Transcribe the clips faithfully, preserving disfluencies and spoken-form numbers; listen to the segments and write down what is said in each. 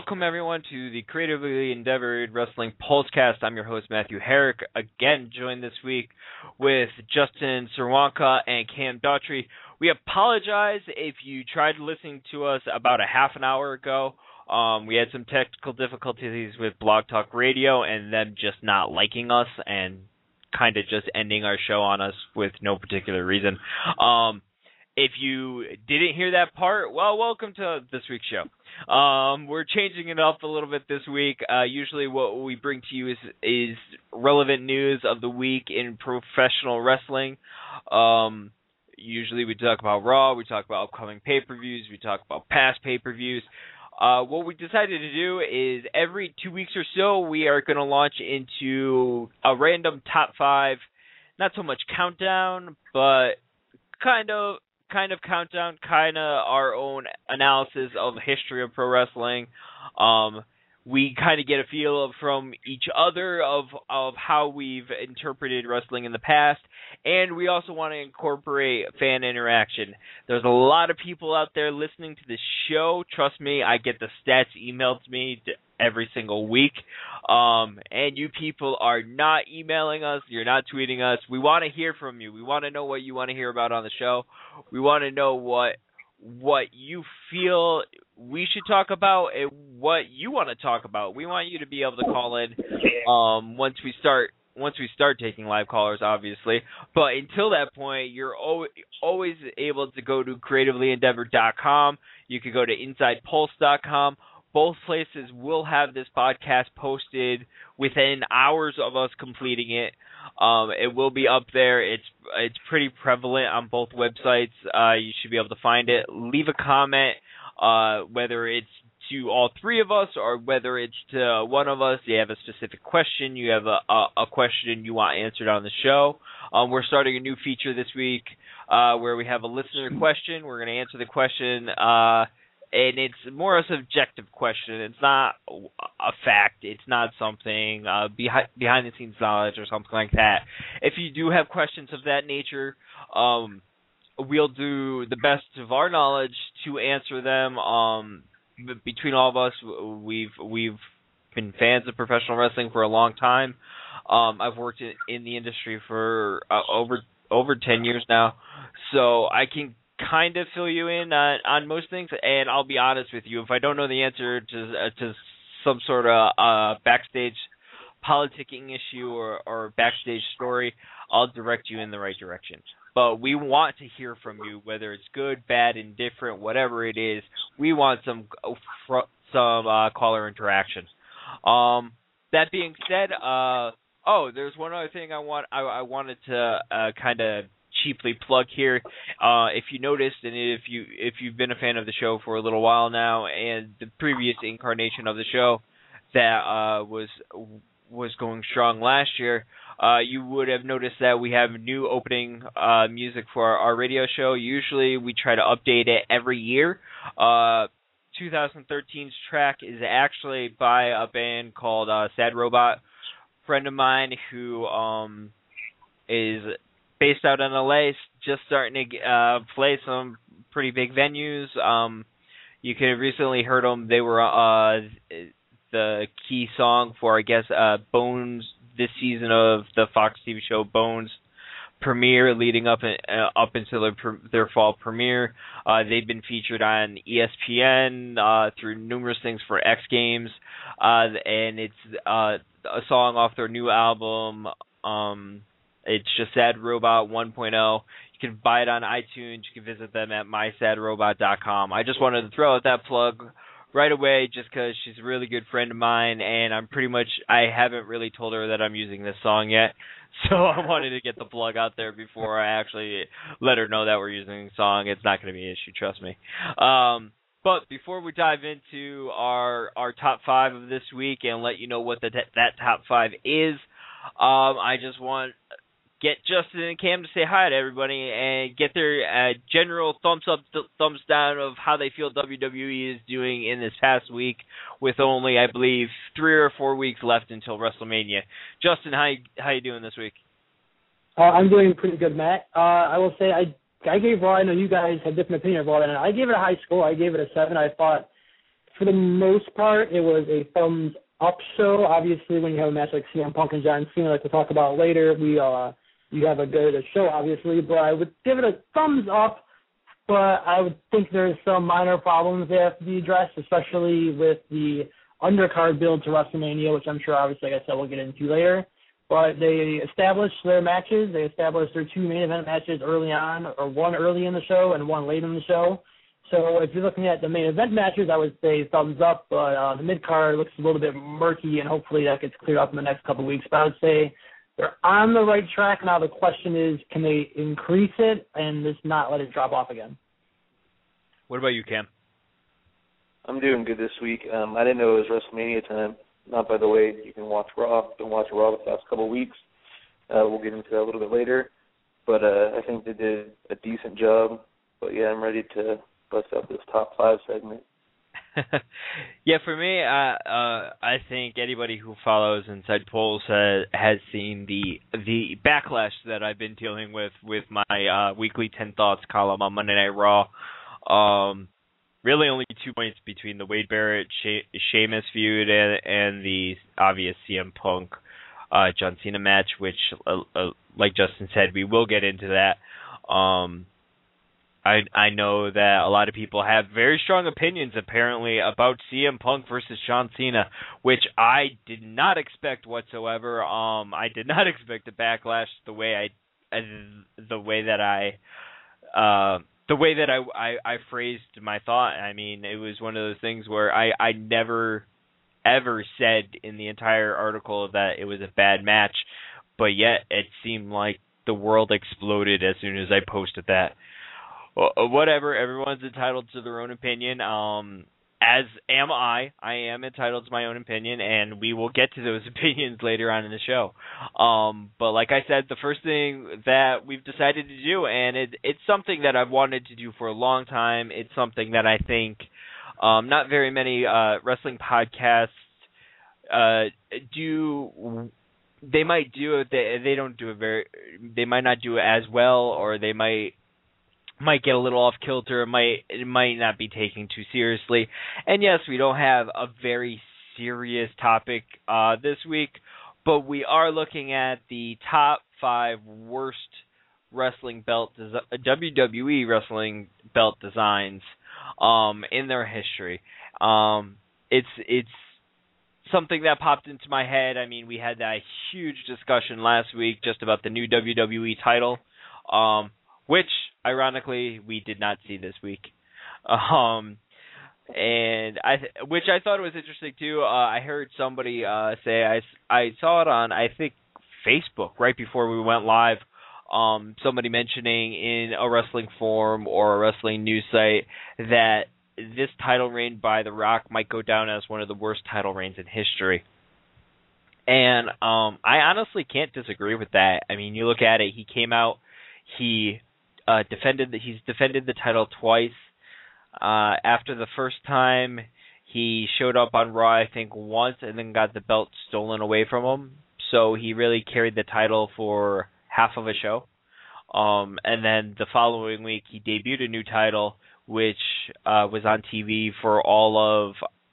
welcome everyone to the Creatively Endeavored Wrestling Pulsecast. I'm your host, Matthew Herrick, again joined this week with Justin Cerwanka and Cam Daughtry. We apologize if you tried listening to us about a half an hour ago. Um, we had some technical difficulties with Blog Talk Radio and them just not liking us and kind of just ending our show on us with no particular reason. Um, if you didn't hear that part, well, welcome to this week's show. Um, we're changing it up a little bit this week. Uh, usually what we bring to you is, is relevant news of the week in professional wrestling. Um, usually we talk about Raw, we talk about upcoming pay-per-views, we talk about past pay-per-views. Uh, what we decided to do is every two weeks or so we are going to launch into a random top five, not so much countdown, but kind of kind of countdown, kind of our own analysis of the history of pro wrestling. Um, we kind of get a feel of, from each other of of how we've interpreted wrestling in the past, and we also want to incorporate fan interaction. There's a lot of people out there listening to this show. Trust me, I get the stats emailed to me every single week. Um, and you people are not emailing us. You're not tweeting us. We want to hear from you. We want to know what you want to hear about on the show. We want to know what what you feel we should talk about and what you want to talk about. We want you to be able to call in um, once we start once we start taking live callers, obviously. But until that point, you're always able to go to creatively endeavored dot com. You can go to inside pulse dot com. Both places will have this podcast posted within hours of us completing it. Um, it will be up there. It's it's pretty prevalent on both websites. Uh, you should be able to find it. Leave a comment, uh, whether it's to all three of us or whether it's to one of us. You have a specific question. You have a, a, a question you want answered on the show. Um, we're starting a new feature this week uh, where we have a listener question. We're going to answer the question. Uh, And it's more a subjective question. It's not a fact. It's not something uh, behind behind the scenes knowledge or something like that. If you do have questions of that nature, um, we'll do the best of our knowledge to answer them. Um, between all of us, we've we've been fans of professional wrestling for a long time. Um, I've worked in, in the industry for uh, over over ten years now, so I can kind of fill you in on, on most things, and I'll be honest with you, if I don't know the answer to uh, to some sort of uh, backstage politicking issue or, or backstage story, I'll direct you in the right direction. But we want to hear from you, whether it's good, bad, indifferent, whatever it is. We want some some uh, caller interaction. Um, that being said, uh, oh, there's one other thing I want I, I wanted to uh, kind of cheaply plug here. Uh, if you noticed, and if you if you've been a fan of the show for a little while now, and the previous incarnation of the show that uh, was was going strong last year, uh, you would have noticed that we have new opening uh, music for our, our radio show. Usually, we try to update it every year. Uh, twenty thirteen's track is actually by a band called uh, Sad Robot. A friend of mine who um, is based out in L A, just starting to uh, play some pretty big venues. Um, you could have recently heard them. They were uh, the key song for, I guess, uh, Bones this season of the Fox T V show Bones premiere, leading up in, uh, up until their, their fall premiere. Uh, they've been featured on E S P N uh, through numerous things for X Games, uh, and it's uh, a song off their new album. Um, It's just Sad Robot one point oh. You can buy it on iTunes. You can visit them at my sad robot dot com. I just wanted to throw out that plug right away just because she's a really good friend of mine, and I'm pretty much, I haven't really told her that I'm using this song yet. So I wanted to get the plug out there before I actually let her know that we're using the song. It's not going to be an issue, trust me. Um, but before we dive into our, our top five of this week and let you know what the, that top five is, um, I just want get Justin and Cam to say hi to everybody and get their uh, general thumbs up, th- thumbs down of how they feel W W E is doing in this past week with only, I believe, three or four weeks left until WrestleMania. Justin, how you, how you doing this week? Uh, I'm doing pretty good, Matt. Uh, I will say I I gave Raw, I know you guys have different opinion of Raw, and I gave it a high score. I gave it a seven. I thought for the most part, it was a thumbs up show. Obviously, when you have a match like C M Punk and John Cena, like we'll talk about later, we uh, you have a good show, obviously. But I would give it a thumbs up. But I would think there's some minor problems that have to be addressed, especially with the undercard build to WrestleMania, which I'm sure, obviously, like I said, we'll get into later. But they established their matches. They established their two main event matches early on, or one early in the show and one late in the show. So if you're looking at the main event matches, I would say thumbs up. But uh, the mid-card looks a little bit murky, and hopefully that gets cleared up in the next couple of weeks. But I would say they're on the right track. Now the question is, can they increase it and just not let it drop off again? What about you, Cam? I'm doing good this week. Um, I didn't know it was WrestleMania time. Not by the way, you can watch Raw. Been watching Raw the past couple of weeks. Uh, we'll get into that a little bit later. But uh, I think they did a decent job. But, yeah, I'm ready to bust out this top five segment. Yeah, for me, uh, uh, I think anybody who follows Inside Polls has, has seen the the backlash that I've been dealing with with my uh, weekly ten Thoughts column on Monday Night Raw. Um, really only two points between the Wade Barrett she- Sheamus feud and, and the obvious C M Punk uh, John Cena match, which, uh, uh, like Justin said, we will get into that. Um, I I know that a lot of people have very strong opinions, apparently, about C M Punk versus John Cena, which I did not expect whatsoever. Um, I did not expect a backlash the way I, uh, the way that I, uh, the way that I, I I phrased my thought. I mean, it was one of those things where I I never ever said in the entire article that it was a bad match, but yet it seemed like the world exploded as soon as I posted that. Well, whatever, everyone's entitled to their own opinion, um, as am I. I am entitled to my own opinion, and we will get to those opinions later on in the show. Um, but like I said, the first thing that we've decided to do, and it, it's something that I've wanted to do for a long time, it's something that I think um, not very many uh, wrestling podcasts uh, do. They might do it, they, they don't do it very, they might not do it as well, or they might might get a little off kilter, it might it might not be taken too seriously. And yes, we don't have a very serious topic uh, this week, but we are looking at the top five worst wrestling belt des- W W E wrestling belt designs um, in their history. Um, it's it's something that popped into my head. I mean, we had that huge discussion last week just about the new W W E title, um, which ironically, we did not see this week, um, and I, th- which I thought was interesting too. Uh, I heard somebody uh, say I, I saw it on I think Facebook right before we went live. Um, somebody mentioning in a wrestling forum or a wrestling news site that this title reign by The Rock might go down as one of the worst title reigns in history. And um, I honestly can't disagree with that. I mean, you look at it. He came out. He Uh, defended the, he's defended the title twice. Uh, after the first time, he showed up on Raw, I think, once, and then got the belt stolen away from him. So he really carried the title for half of a show. Um, and then the following week, he debuted a new title, which uh, was on T V for all of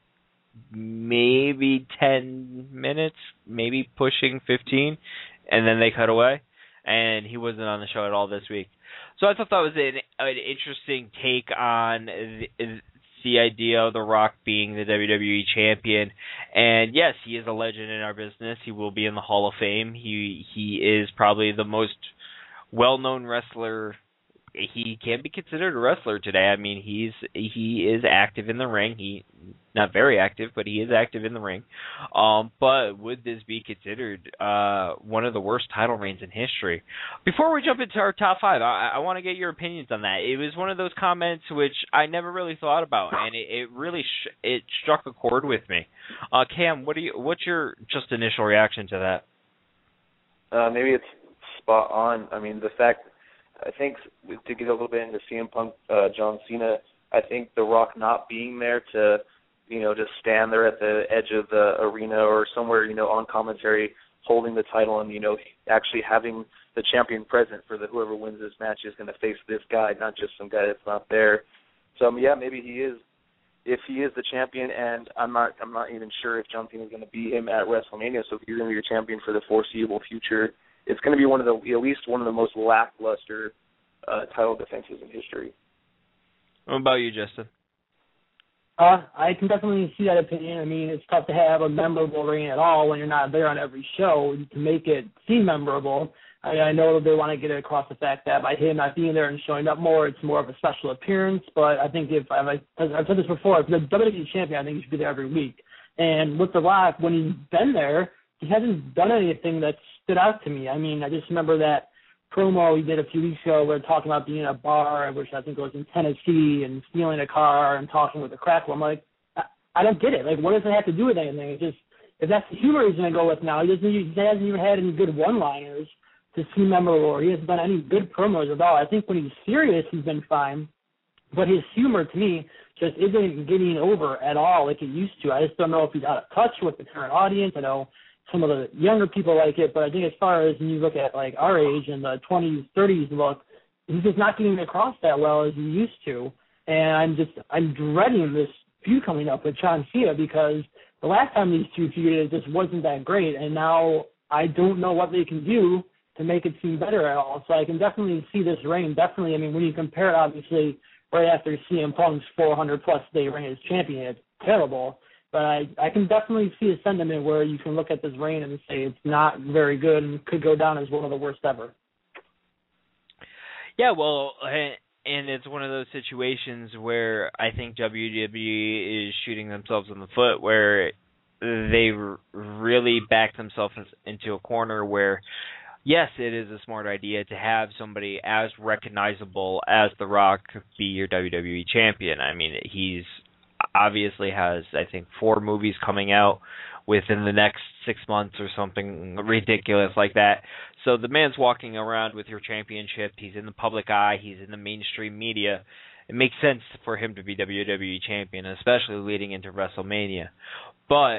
maybe ten minutes, maybe pushing fifteen, and then they cut away. And he wasn't on the show at all this week. So I thought that was an, an interesting take on the, the idea of The Rock being the W W E champion. And yes, he is a legend in our business. He will be in the Hall of Fame. He he is probably the most well-known wrestler. He can be considered a wrestler today. I mean, he's he is active in the ring. He not very active, but he is active in the ring. Um, but would this be considered uh, one of the worst title reigns in history? Before we jump into our top five, I, I want to get your opinions on that. It was one of those comments which I never really thought about, and it, it really sh- it struck a chord with me. Uh, Cam, what do you? What's your just initial reaction to that? Uh, maybe it's spot on. I mean, the fact. I think to get a little bit into C M Punk, uh, John Cena, I think The Rock not being there to, you know, just stand there at the edge of the arena or somewhere, you know, on commentary, holding the title and, you know, actually having the champion present for the whoever wins this match is going to face this guy, not just some guy that's not there. So, um, yeah, maybe he is if he is the champion, and I'm not I'm not even sure if John Cena is going to beat him at WrestleMania. So if you're going to be your champion for the foreseeable future, it's going to be one of the at least one of the most lackluster uh, title defenses in history. What about you, Justin? Uh, I can definitely see that opinion. I mean, it's tough to have a memorable reign at all when you're not there on every show to make it seem memorable. I, I know they want to get across the fact that by him not being there and showing up more, it's more of a special appearance. But I think if, I've, I've said this before, if the W W E champion, I think he should be there every week. And with The Rock, when he's been there, he hasn't done anything that stood out to me. I mean, I just remember that promo he did a few weeks ago where talking about being in a bar, which I think was in Tennessee, and stealing a car and talking with the crackle. I'm like, I, I don't get it. Like, what does it have to do with anything? It just, if that's the humor he's going to go with now, he doesn't. He hasn't even had any good one-liners to seem memorable, or he hasn't done any good promos at all. I think when he's serious, he's been fine, but his humor to me just isn't getting over at all like it used to. I just don't know if he's out of touch with the current audience. I know some of the younger people like it, but I think as far as when you look at like our age and the twenties, thirties look, he's just not getting across that well as he used to. And I'm just, I'm dreading this feud coming up with John Cena because the last time these two feuded, it just wasn't that great. And now I don't know what they can do to make it seem better at all. So I can definitely see this reign. Definitely, I mean, when you compare it, obviously, right after C M Punk's four hundred plus day reign as champion, it's terrible. But I, I can definitely see a sentiment where you can look at this reign and say it's not very good and could go down as one of the worst ever. Yeah, well, and it's one of those situations where I think W W E is shooting themselves in the foot, where they really back themselves into a corner where, yes, it is a smart idea to have somebody as recognizable as The Rock be your W W E champion. I mean, he's obviously has, I think, four movies coming out within the next six months or something ridiculous like that. So the man's walking around with your championship. He's in the public eye. He's in the mainstream media. It makes sense for him to be W W E champion, especially leading into WrestleMania. But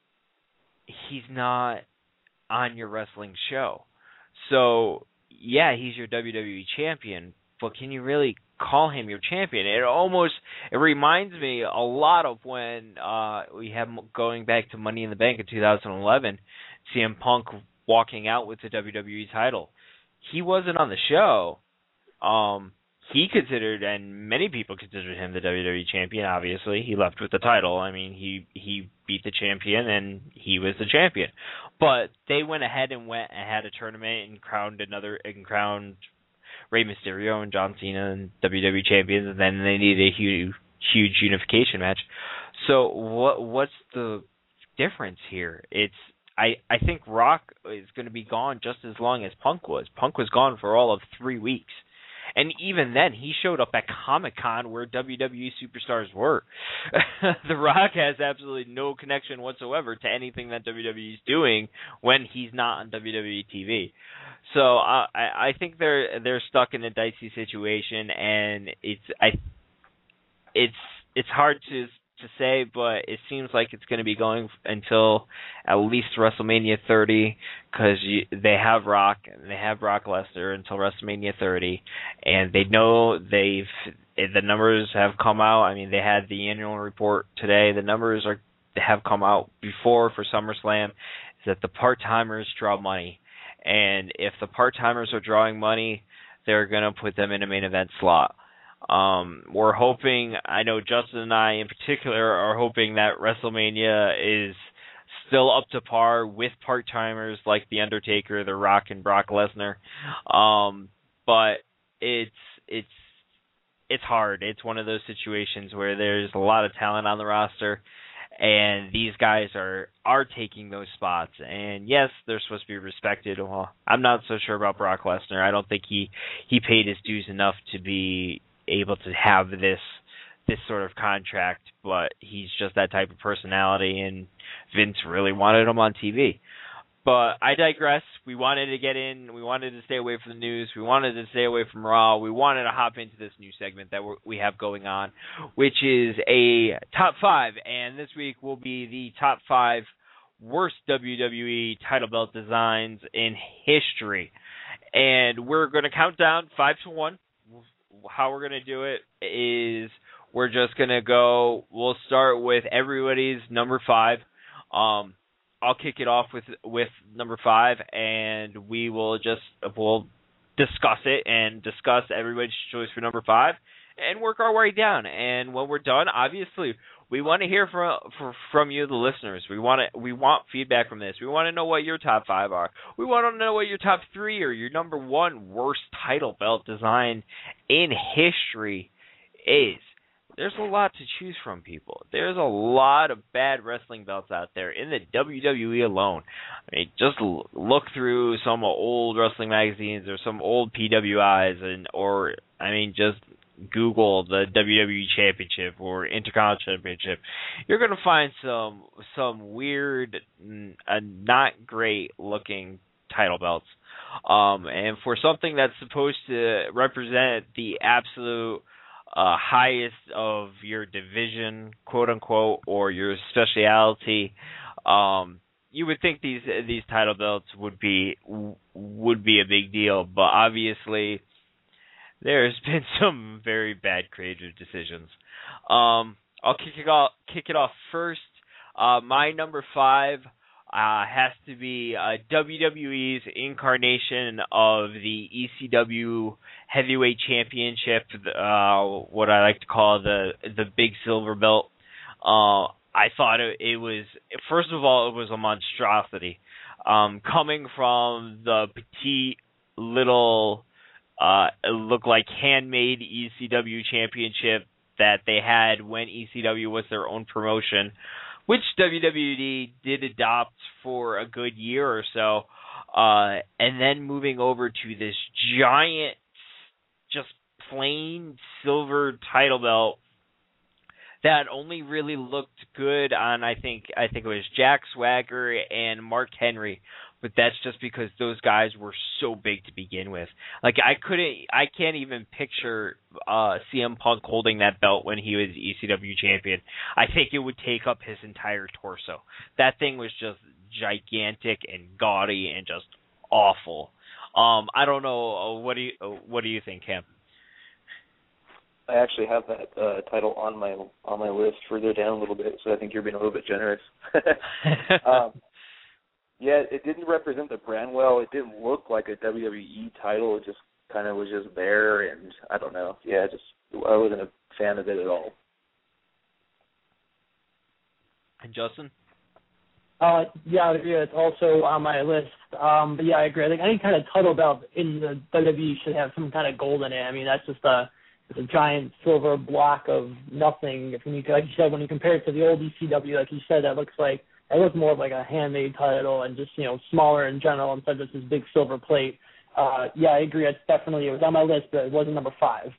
he's not on your wrestling show. So, yeah, he's your W W E champion, but can you really call him your champion? It almost, it reminds me a lot of when uh, we have going back to Money in the Bank in two thousand eleven, C M Punk walking out with the W W E title. He wasn't on the show. Um, he considered, and many people considered him the W W E champion, obviously. He left with the title. I mean, he, he beat the champion, and he was the champion. But they went ahead and went and had a tournament and crowned another, and crowned Rey Mysterio and John Cena and W W E champions, and then they needed a huge, huge unification match. So what what's the difference here? It's I, I think Rock is going to be gone just as long as Punk was. Punk was gone for all of three weeks. And even then, he showed up at Comic-Con where W W E superstars were. The Rock has absolutely no connection whatsoever to anything that W W E is doing when he's not on W W E T V. So uh, I, I think they're they're stuck in a dicey situation, and it's I it's it's hard to to say, but it seems like it's going to be going until at least WrestleMania thirty, because they have Rock and they have Brock Lesnar until WrestleMania thirty, and they know they've the numbers have come out. I mean, they had the annual report today. The numbers are have come out before for SummerSlam, is that the part timers draw money, and if the part timers are drawing money, they're going to put them in a main event slot. Um, we're hoping, I know Justin and I in particular are hoping that WrestleMania is still up to par with part-timers like The Undertaker, The Rock, and Brock Lesnar. Um, but it's, it's, it's hard. It's one of those situations where there's a lot of talent on the roster, and these guys are, are taking those spots. And yes, they're supposed to be respected. Well, I'm not so sure about Brock Lesnar. I don't think he, he paid his dues enough to be able to have this this sort of contract, but he's just that type of personality, and Vince really wanted him on T V. But I digress. We wanted to get in. We wanted to stay away from the news. We wanted to stay away from Raw. We wanted to hop into this new segment that we're, we have going on, which is a top five. And this week will be the top five worst W W E title belt designs in history. And we're going to count down five to one. How we're going to do it is we're just going to go, we'll start with everybody's number five. Um, I'll kick it off with with number five, and we will just, we'll discuss it and discuss everybody's choice for number five and work our way down. And when we're done, obviously, we want to hear from from you, the listeners. We want to we want feedback from this. We want to know what your top five are. We want to know what your top three or your number one worst title belt design in history is. There's a lot to choose from, people. There's a lot of bad wrestling belts out there in the W W E alone. I mean, just look through some old wrestling magazines or some old P W Is, and or I mean, just Google the W W E Championship or Intercontinental Championship. You're going to find some some weird, uh, not great looking title belts. Um, and for something that's supposed to represent the absolute uh, highest of your division, quote unquote, or your specialty, um, you would think these these title belts would be would be a big deal, but obviously there's been some very bad creative decisions. Um, I'll kick it off, kick it off first. Uh, my number five uh, has to be uh, W W E's incarnation of the E C W Heavyweight Championship, uh, what I like to call the the Big Silver Belt. Uh, I thought it, it was, first of all, it was a monstrosity. Um, coming from the petite little, uh, it looked like handmade E C W championship that they had when E C W was their own promotion, which W W E did adopt for a good year or so, uh, and then moving over to this giant, just plain silver title belt that only really looked good on, I think, I think it was Jack Swagger and Mark Henry, but that's just because those guys were so big to begin with. Like, I couldn't, I can't even picture uh, C M Punk holding that belt when he was E C W champion. I think it would take up his entire torso. That thing was just gigantic and gaudy and just awful. Um, I don't know. Uh, what do you, uh, what do you think, Cam? I actually have that uh, title on my on my list further down a little bit, so I think you're being a little bit generous. um, yeah, it didn't represent the brand well. It didn't look like a W W E title. It just kind of was just there, and I don't know. Yeah, just I wasn't a fan of it at all. And Justin? Uh, yeah, I agree. It's also on my list. Um, but yeah, I agree. I think any kind of title belt in the W W E should have some kind of gold in it. I mean, that's just a It's a giant silver block of nothing. If you, like you said, when you compare it to the old E C W, like you said, that looks like it looks more of like a handmade title and just, you know, smaller in general instead of just this big silver plate. Uh, yeah, I agree. It's definitely, it was on my list, but it wasn't number five.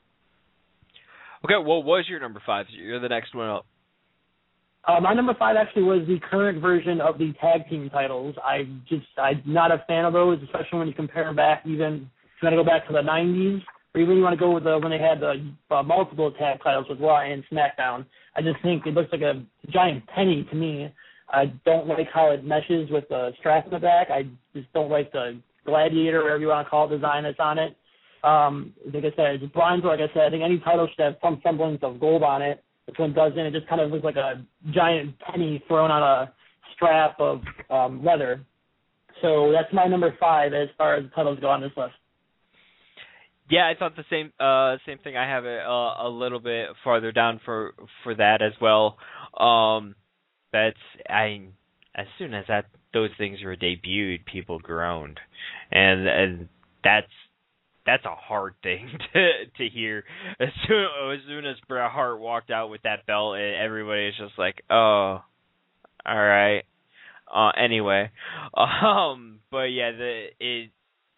Okay, well, what was your number five? You're the next one up. Uh, my number five actually was the current version of the tag team titles. I just, I'm not a fan of those, especially when you compare back even, if you want to go back to the nineties, or even you want to go with the, when they had the uh, multiple tag titles with Raw and SmackDown. I just think it looks like a giant penny to me. I don't like how it meshes with the strap in the back. I just don't like the gladiator, whatever you want to call it, design that's on it. Um, like I said, it's bronze, like I said, I think any title should have some semblance of gold on it. This one doesn't. It just kind of looks like a giant penny thrown on a strap of um, leather. So that's my number five as far as titles go on this list. Yeah, I thought the same uh, same thing. I have it uh, a little bit farther down for for that as well. Um, that's I as soon as that those things were debuted, people groaned, and and that's that's a hard thing to to hear. As soon as soon as Bret Hart walked out with that belt, everybody is just like, oh, all right. Uh, anyway, um, but yeah, the it.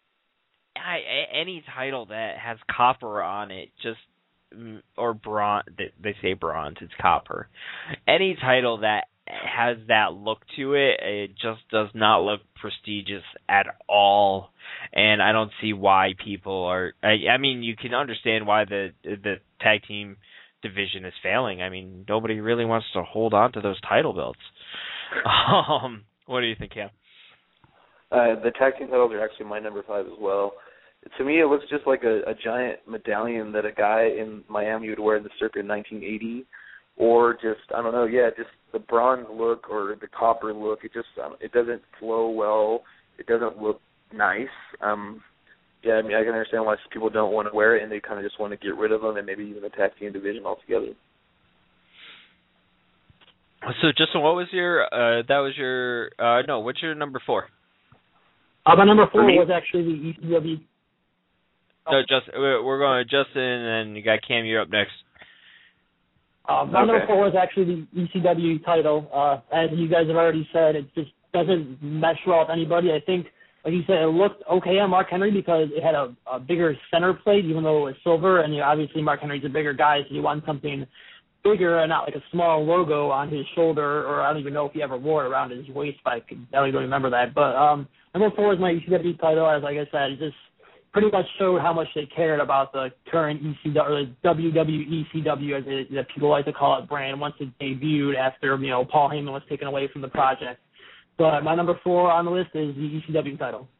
I, any title that has copper on it, just or bronze, they say bronze, it's copper. Any title that has that look to it, it just does not look prestigious at all. And I don't see why people are. I, I mean, you can understand why the the tag team division is failing. I mean, nobody really wants to hold on to those title belts. Um, what do you think, Cam? Uh, the tag team titles are actually my number five as well. to me, it looks just like a, a giant medallion that a guy in Miami would wear in the circa nineteen eighty, or just, I don't know, yeah, just the bronze look or the copper look. It just, um, it doesn't flow well. It doesn't look nice. Um, yeah, I mean, I can understand why people don't want to wear it, and they kind of just want to get rid of them and maybe even attack the division altogether. So, Justin, what was your, uh, that was your, uh, no, what's your number four? Uh, my number four was actually the E C W. No, Justin, we're going to Justin, and you got Cam, you're up next. Uh, my okay. number four was actually the E C W title. Uh, as you guys have already said, it just doesn't mesh well with anybody. I think, like you said, it looked okay on Mark Henry because it had a, a bigger center plate, even though it was silver, and you know, obviously Mark Henry's a bigger guy, so you want something bigger and not like a small logo on his shoulder, or I don't even know if he ever wore it around his waist, but I, could, I don't even remember that. But um, number four is my E C W title, as like I said, it just pretty much showed how much they cared about the current E C W, or the W W E C W, as it, that people like to call it, brand, once it debuted after, you know, Paul Heyman was taken away from the project. But my number four on the list is the E C W title.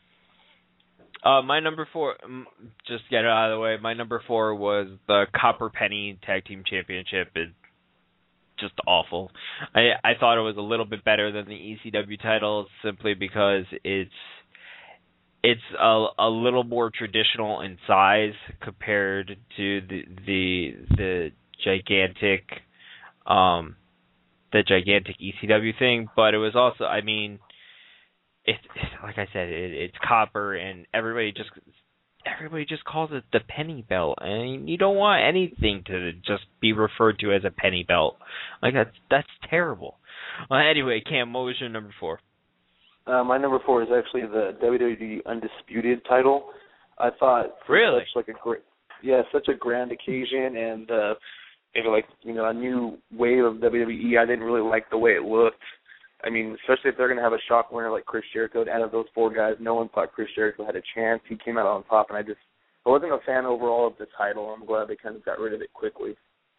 Uh, my number four, just get it out of the way, my number four was the Copper Penny Tag Team Championship. It's just awful. I I thought it was a little bit better than the E C W title simply because it's it's a, a little more traditional in size compared to the the the gigantic um the gigantic E C W thing, but it was also, I mean, It, like I said, it, it's copper, and everybody just everybody just calls it the penny belt, and you don't want anything to just be referred to as a penny belt. Like that's that's terrible. Well, anyway, Cam, what was your number four? Uh, my number four is actually the W W E Undisputed title. I thought really such like a great, yeah, such a grand occasion, and uh, maybe like you know a new wave of W W E. I didn't really like the way it looked. I mean, especially if they're going to have a shock winner like Chris Jericho. Out of those four guys, no one thought Chris Jericho had a chance. He came out on top, and I just I wasn't a fan overall of the title. I'm glad they kind of got rid of it quickly.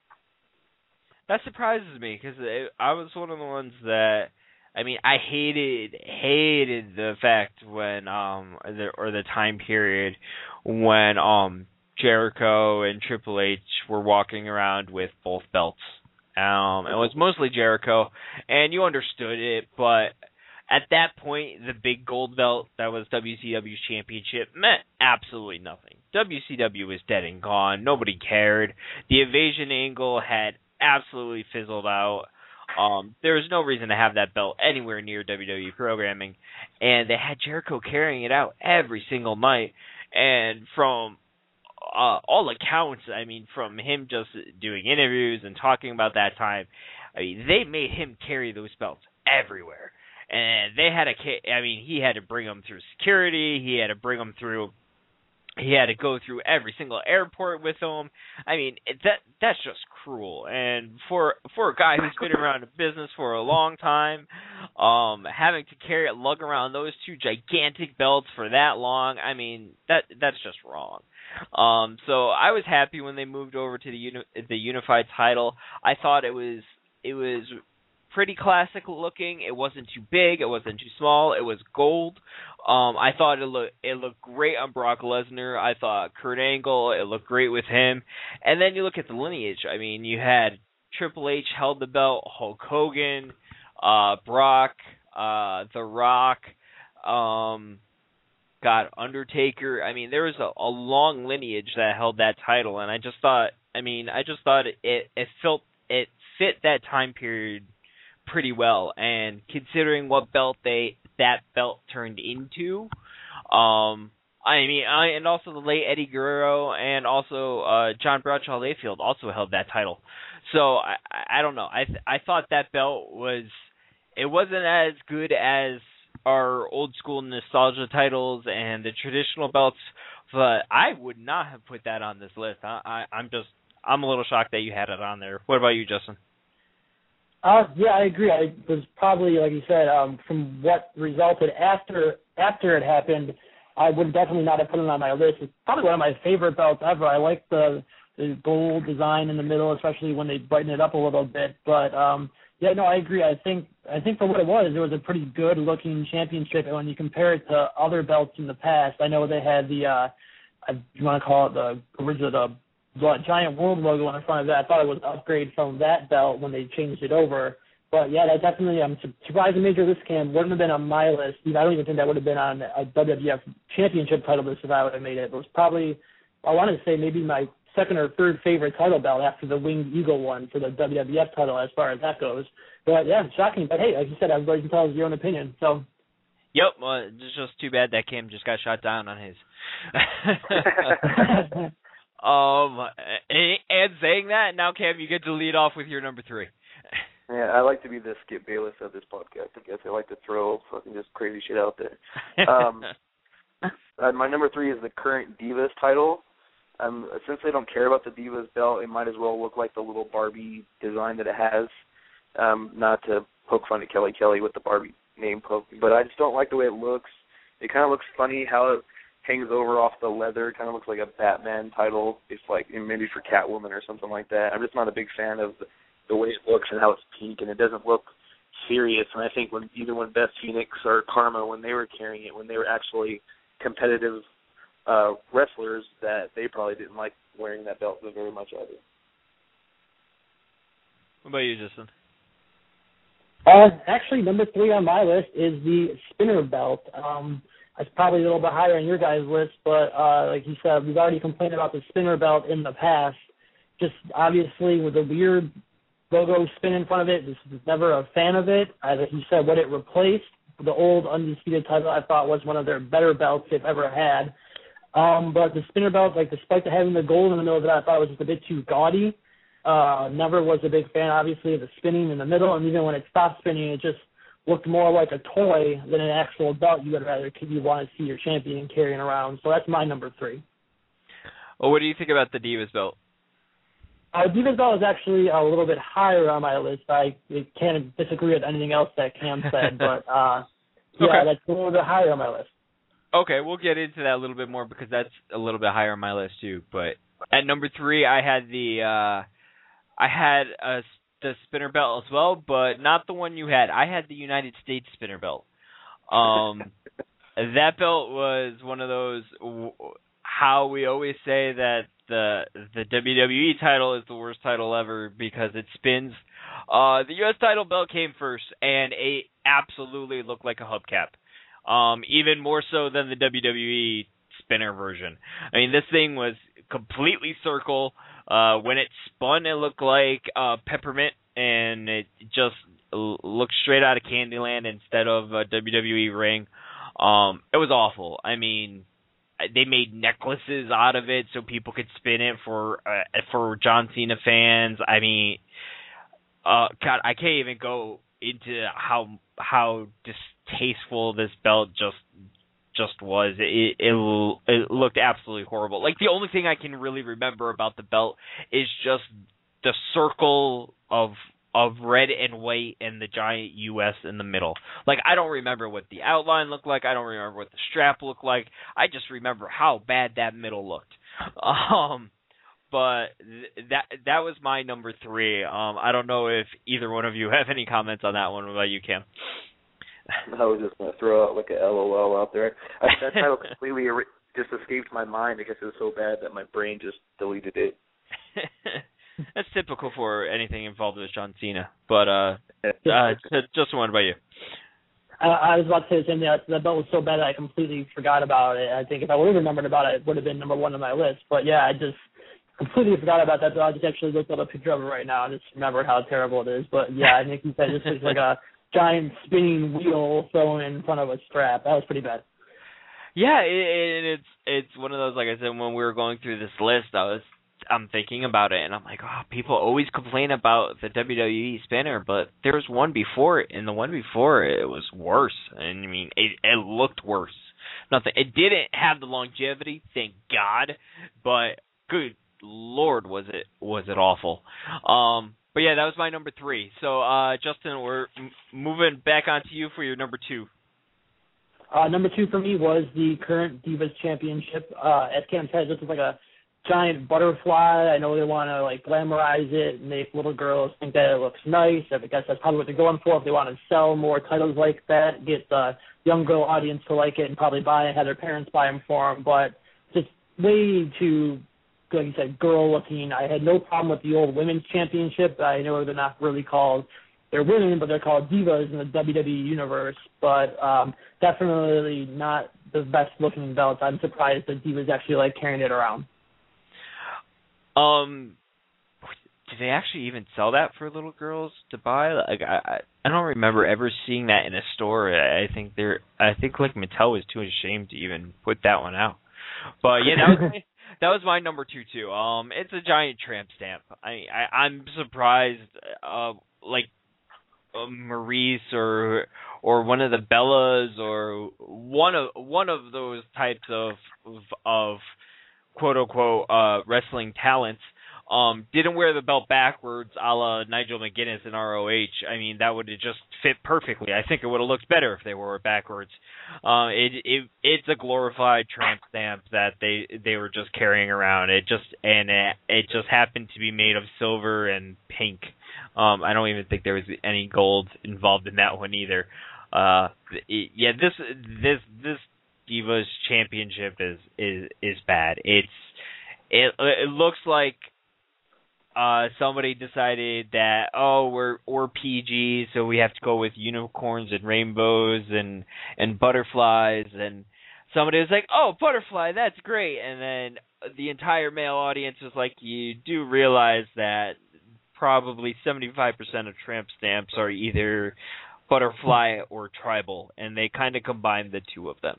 That surprises me because I was one of the ones that, I mean, I hated hated the fact when um or the, or the time period when um Jericho and Triple H were walking around with both belts. Um, it was mostly Jericho, and you understood it, but at that point, the big gold belt that was W C W's championship meant absolutely nothing. W C W was dead and gone. Nobody cared. The invasion angle had absolutely fizzled out. Um, there was no reason to have that belt anywhere near W W E programming, and they had Jericho carrying it out every single night, and from Uh, all accounts, I mean, from him just doing interviews and talking about that time, I mean, they made him carry those belts everywhere. And they had to, I mean, he had to bring them through security. He had to bring them through, he had to go through every single airport with them. I mean, that that's just cruel. And for for a guy who's been around the business for a long time, um, having to carry it, lug around those two gigantic belts for that long, I mean, that that's just wrong. Um, so I was happy when they moved over to the uni- the unified title. I thought it was it was pretty classic looking. It wasn't too big. It wasn't too small. It was gold. Um, I thought it looked it looked great on Brock Lesnar. I thought Kurt Angle, it looked great with him. And then you look at the lineage. I mean, you had Triple H held the belt, Hulk Hogan, uh, Brock, uh, The Rock. Um, Got Undertaker. I mean, there was a, a long lineage that held that title, and I just thought, I mean, I just thought it it felt it fit that time period pretty well. And considering what belt they that belt turned into, um, I mean, I and also the late Eddie Guerrero and also uh, John Bradshaw Layfield also held that title. So I I don't know. I I thought that belt was it wasn't as good as our old school nostalgia titles and the traditional belts, but I would not have put that on this list. I, I, I'm just, I'm a little shocked that you had it on there. What about you, Justin? Uh, yeah, I agree. I was probably, like you said, um, from what resulted after after it happened, I would definitely not have put it on my list. It's probably one of my favorite belts ever. I like the the gold design in the middle, especially when they brighten it up a little bit. But um, yeah, no, I agree. I think I think for what it was, it was a pretty good looking championship. And when you compare it to other belts in the past, I know they had the uh, I, you want to call it the original the, the giant world logo on the front of that. I thought it was an upgrade from that belt when they changed it over. But yeah, that definitely, I'm surprised the Major List Cam wouldn't have been on my list. I don't even think that would have been on a W W F championship title list if I would have made it. It was probably, I wanted to say maybe my second or third favorite title belt after the Winged Eagle one for the W W F title as far as that goes. But yeah, shocking. But hey, like you said, everybody can tell us your own opinion. So. Yep, well, it's just too bad that Cam just got shot down on his. um, and saying that, now Cam, you get to lead off with your number three. Yeah, I like to be the Skip Bayless of this podcast. I guess I like to throw fucking just crazy shit out there. Um, uh, my number three is the current Divas title. Um, since I don't care about the Divas belt, it might as well look like the little Barbie design that it has. Um, not to poke fun at Kelly Kelly with the Barbie name poke, but I just don't like the way it looks. It kind of looks funny how it hangs over off the leather. It kind of looks like a Batman title. It's like maybe for Catwoman or something like that. I'm just not a big fan of the the way it looks and how it's pink, and it doesn't look serious. And I think when either when Beth Phoenix or Karma, when they were carrying it, when they were actually competitive uh, wrestlers, that they probably didn't like wearing that belt very much either. What about you, Justin? Uh, actually, number three on my list is the spinner belt. Um, it's probably a little bit higher on your guys' list, but uh, like you said, we've already complained about the spinner belt in the past. Just obviously with the weird logo spin in front of it, just was never a fan of it. As you said, what it replaced, the old undisputed title, I thought was one of their better belts they've ever had. Um, but the spinner belt, like despite having the gold in the middle of it, I thought it was just a bit too gaudy. Uh, never was a big fan, obviously, of the spinning in the middle, and even when it stopped spinning, it just looked more like a toy than an actual belt you would rather you want to see your champion carrying around. So that's my number three. Well, what do you think about the Divas belt? Uh, Divas belt is actually a little bit higher on my list. I can't disagree with anything else that Cam said, but uh, yeah, okay. That's a little bit higher on my list. Okay, we'll get into that a little bit more because that's a little bit higher on my list too. But at number three, I had the uh, I had a, the spinner belt as well, but not the one you had. I had the United States spinner belt. Um, that belt was one of those. How we always say that the the W W E title is the worst title ever because it spins. Uh, the U S title belt came first, and it absolutely looked like a hubcap, um, even more so than the W W E spinner version. I mean, this thing was completely circle. Uh, when it spun, it looked like uh, peppermint, and it just looked straight out of Candyland instead of a W W E ring. Um, it was awful. I mean, they made necklaces out of it so people could spin it for uh, for John Cena fans. I mean, uh, God, I can't even go into how how distasteful this belt just just was. It, it it looked absolutely horrible. Like the only thing I can really remember about the belt is just the circle of of red and white and the giant U S in the middle. Like, I don't remember what the outline looked like. I don't remember what the strap looked like. I just remember how bad that middle looked. Um, but th- that that was my number three. Um, I don't know if either one of you have any comments on that one. What about you, Cam? I was just going to throw out like a L O L out there. I, that title completely just escaped my mind because it was so bad that my brain just deleted it. That's typical for anything involved with John Cena. But uh, uh just one about you. I, I was about to say the same thing. That belt was so bad that I completely forgot about it. I think if I would have remembered about it, it would have been number one on my list. But yeah, I just completely forgot about that. So I just actually looked at a picture of it right now and just remembered how terrible it is. But yeah, I think you said this was like a giant spinning wheel thrown in front of a strap. That was pretty bad. Yeah, it, it, it's it's one of those, like I said, when we were going through this list, I was I'm thinking about it, and I'm like, oh, people always complain about the W W E spinner, but there was one before it, and the one before it was worse. And I mean, it, it looked worse. Nothing. It didn't have the longevity, thank God, but good Lord, was it was it awful. Um, but yeah, that was my number three. So, uh, Justin, we're m- moving back on to you for your number two. Uh, number two for me was the current Divas Championship. Uh, as Cam said, this was like a giant butterfly. I know they want to like glamorize it, make little girls think that it looks nice. I guess that's probably what they're going for. If they want to sell more titles like that, get the young girl audience to like it and probably buy it, have their parents buy them for them. But just way too, like you said, girl looking. I had no problem with the old women's championship. I know they're not really called. They're women, but they're called divas in the W W E universe. But um, definitely not the best looking belts. I'm surprised that divas actually like carrying it around. Um, do they actually even sell that for little girls to buy? Like, I, I don't remember ever seeing that in a store. I think they're, I think like Mattel was too ashamed to even put that one out. But yeah, that was my, that was my number two too. Um, it's a giant tramp stamp. I, I I'm surprised. Uh, like. Maurice or or one of the Bellas or one of one of those types of of, of quote unquote uh, wrestling talents um, didn't wear the belt backwards, a la Nigel McGuinness in R O H. I mean, that would have just fit perfectly. I think it would have looked better if they wore it backwards. Uh, it it it's a glorified tramp stamp that they they were just carrying around. It just and it, it just happened to be made of silver and pink. Um, I don't even think there was any gold involved in that one either. Uh, it, yeah, this this this Divas Championship is is is bad. It's it it looks like uh, somebody decided that oh we're we're P G, so we have to go with unicorns and rainbows and and butterflies, and somebody was like, oh, butterfly, that's great, and then the entire male audience was like, you do realize that probably seventy-five percent of tramp stamps are either butterfly or tribal, and they kind of combine the two of them.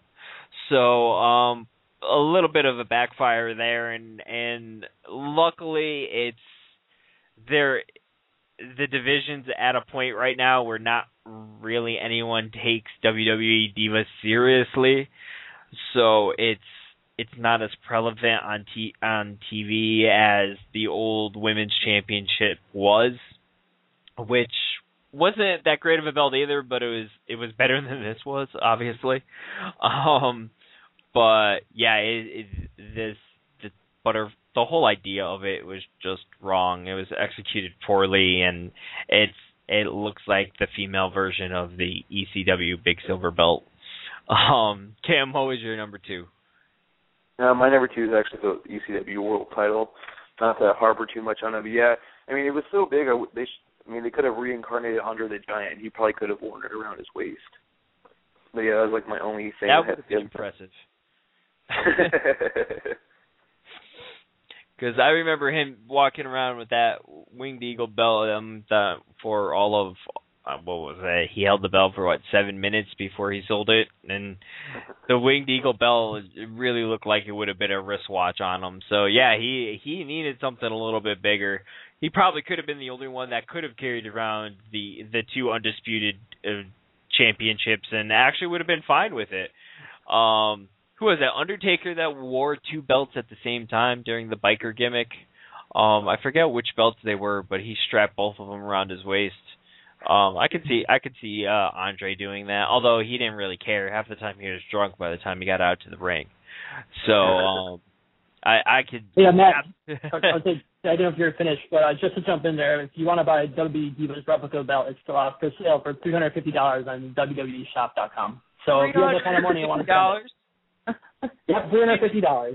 So um, a little bit of a backfire there, and and luckily it's there. The division's at a point right now where not really anyone takes W W E Divas seriously, so it's it's not as prevalent on t- on T V as the old women's championship was, which wasn't that great of a belt either, but it was it was better than this was, obviously. Um, but yeah, it, it, this the butter the whole idea of it was just wrong. It was executed poorly, and it's it looks like the female version of the E C W Big Silver Belt. Um, Cam, what was your number two? Uh, my number two is actually the E C W World Title. Not to harbor too much on it, but yeah, I mean it was so big. I, they, sh- I mean they could have reincarnated Andre the Giant. He probably could have worn it around his waist. But yeah, that was like my only thing. That would have been impressive. Because I remember him walking around with that Winged Eagle belt um, that for all of. Uh, what was that? He held the belt for, what, seven minutes before he sold it? And the Winged Eagle belt it really looked like it would have been a wristwatch on him. So, yeah, he he needed something a little bit bigger. He probably could have been the only one that could have carried around the, the two undisputed uh, championships and actually would have been fine with it. Um, who was that? Undertaker that wore two belts at the same time during the biker gimmick? Um, I forget which belts they were, but he strapped both of them around his waist. Um, I could see I could see uh, Andre doing that, although he didn't really care. Half the time he was drunk by the time he got out to the ring. So um, I I could. Yeah, Matt. I, was saying, I don't know if you're finished, but uh, just to jump in there, if you want to buy a W W E Divas replica belt, it's still out for sale for three hundred fifty dollars on W W E shop dot com. So if you have that kind of money, you want to spend it. Yep, three hundred fifty dollars.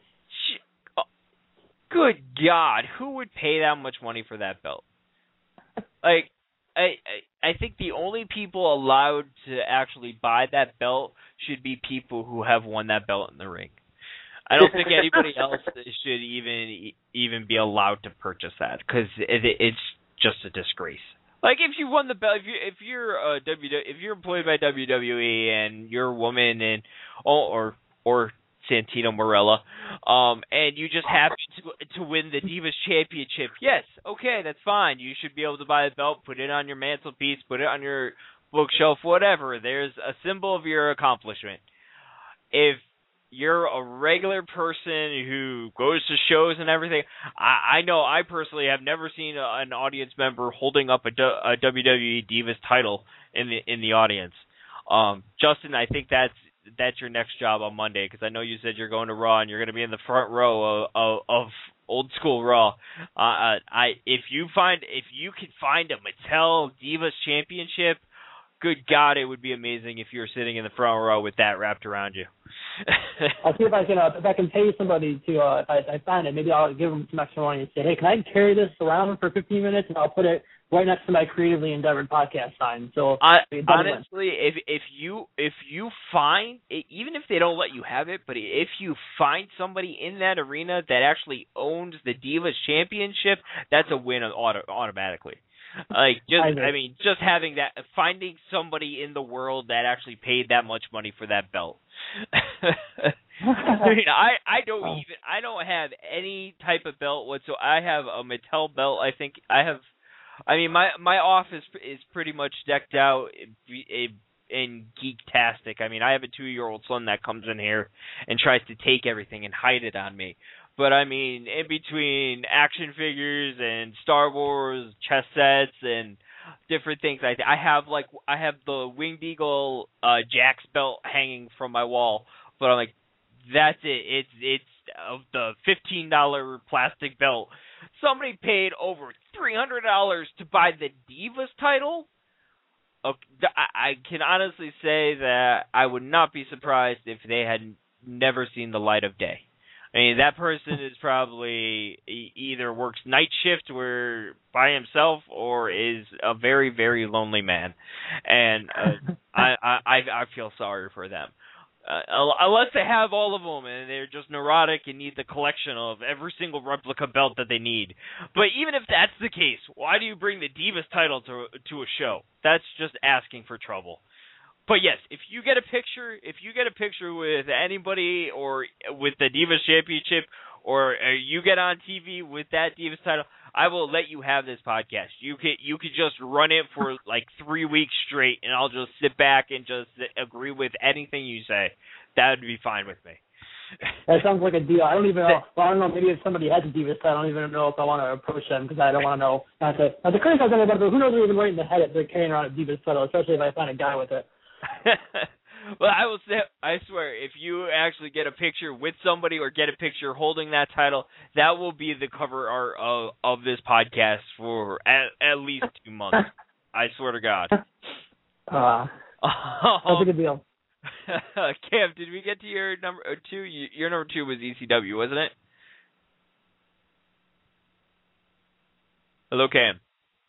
Good God, who would pay that much money for that belt? Like. I, I I think the only people allowed to actually buy that belt should be people who have won that belt in the ring. I don't think anybody else should even even be allowed to purchase that because it, it's just a disgrace. Like if you won the belt, if you if you're a W if you're employed by W W E and you're a woman and or or Santino Marella, um, and you just happen to to win the Divas Championship. Yes, okay, that's fine. You should be able to buy the belt, put it on your mantelpiece, put it on your bookshelf, whatever. There's a symbol of your accomplishment. If you're a regular person who goes to shows and everything, I, I know I personally have never seen a, an audience member holding up a, a W W E Divas title in the in the audience. Um, Justin, I think that's that's your next job on Monday, because I know you said you're going to Raw and you're going to be in the front row of, of, of old school Raw. Uh, I if you find if you could find a Mattel Divas Championship, good God, it would be amazing if you were sitting in the front row with that wrapped around you. I'll see if I can uh, if I can pay somebody to uh, if I, I find it. Maybe I'll give them some extra money and say, hey, can I carry this around for fifteen minutes, and I'll put it right next to my creatively endeavored podcast sign. So I, honestly, if if you if you find even if they don't let you have it, but if you find somebody in that arena that actually owns the Divas Championship, that's a win auto, automatically. Like just I, I mean, just having that, finding somebody in the world that actually paid that much money for that belt. I mean, I I don't oh. even I don't have any type of belt whatsoever. I have a Mattel belt. I think I have. I mean, my my office is pretty much decked out in, in geek-tastic. I mean, I have a two-year-old son that comes in here and tries to take everything and hide it on me. But I mean, in between action figures and Star Wars chess sets and different things, I I have like I have the Winged Eagle uh, Jax belt hanging from my wall. But I'm like, that's it. It's it's uh, the fifteen dollar plastic belt. Somebody paid over three hundred dollars to buy the Divas title. Okay, I, I can honestly say that I would not be surprised if they had never seen the light of day. I mean, that person is probably either works night shift where by himself or is a very, very lonely man. And uh, I, I, I feel sorry for them. Uh, unless they have all of them and they're just neurotic and need the collection of every single replica belt that they need. But even if that's the case, why do you bring the Divas title to to a show? That's just asking for trouble. But yes, if you get a picture, if you get a picture with anybody or with the Divas Championship, or you get on T V with that Divas title, I will let you have this podcast. You could you could just run it for like three weeks straight, and I'll just sit back and just agree with anything you say. That would be fine with me. That sounds like a deal. I don't even know. Well, I don't know. Maybe if somebody has a Divas title, I don't even know if I want to approach them because I don't want to know. Not to, not to criticize anybody, but who knows even right in the head if they're carrying around a Divas title, especially if I find a guy with it. Well, I will say, I swear, if you actually get a picture with somebody or get a picture holding that title, that will be the cover art of, of this podcast for at, at least two months. I swear to God. Uh, that's a good deal. Cam, did we get to your number two? Your number two was E C W, wasn't it? Hello, Cam.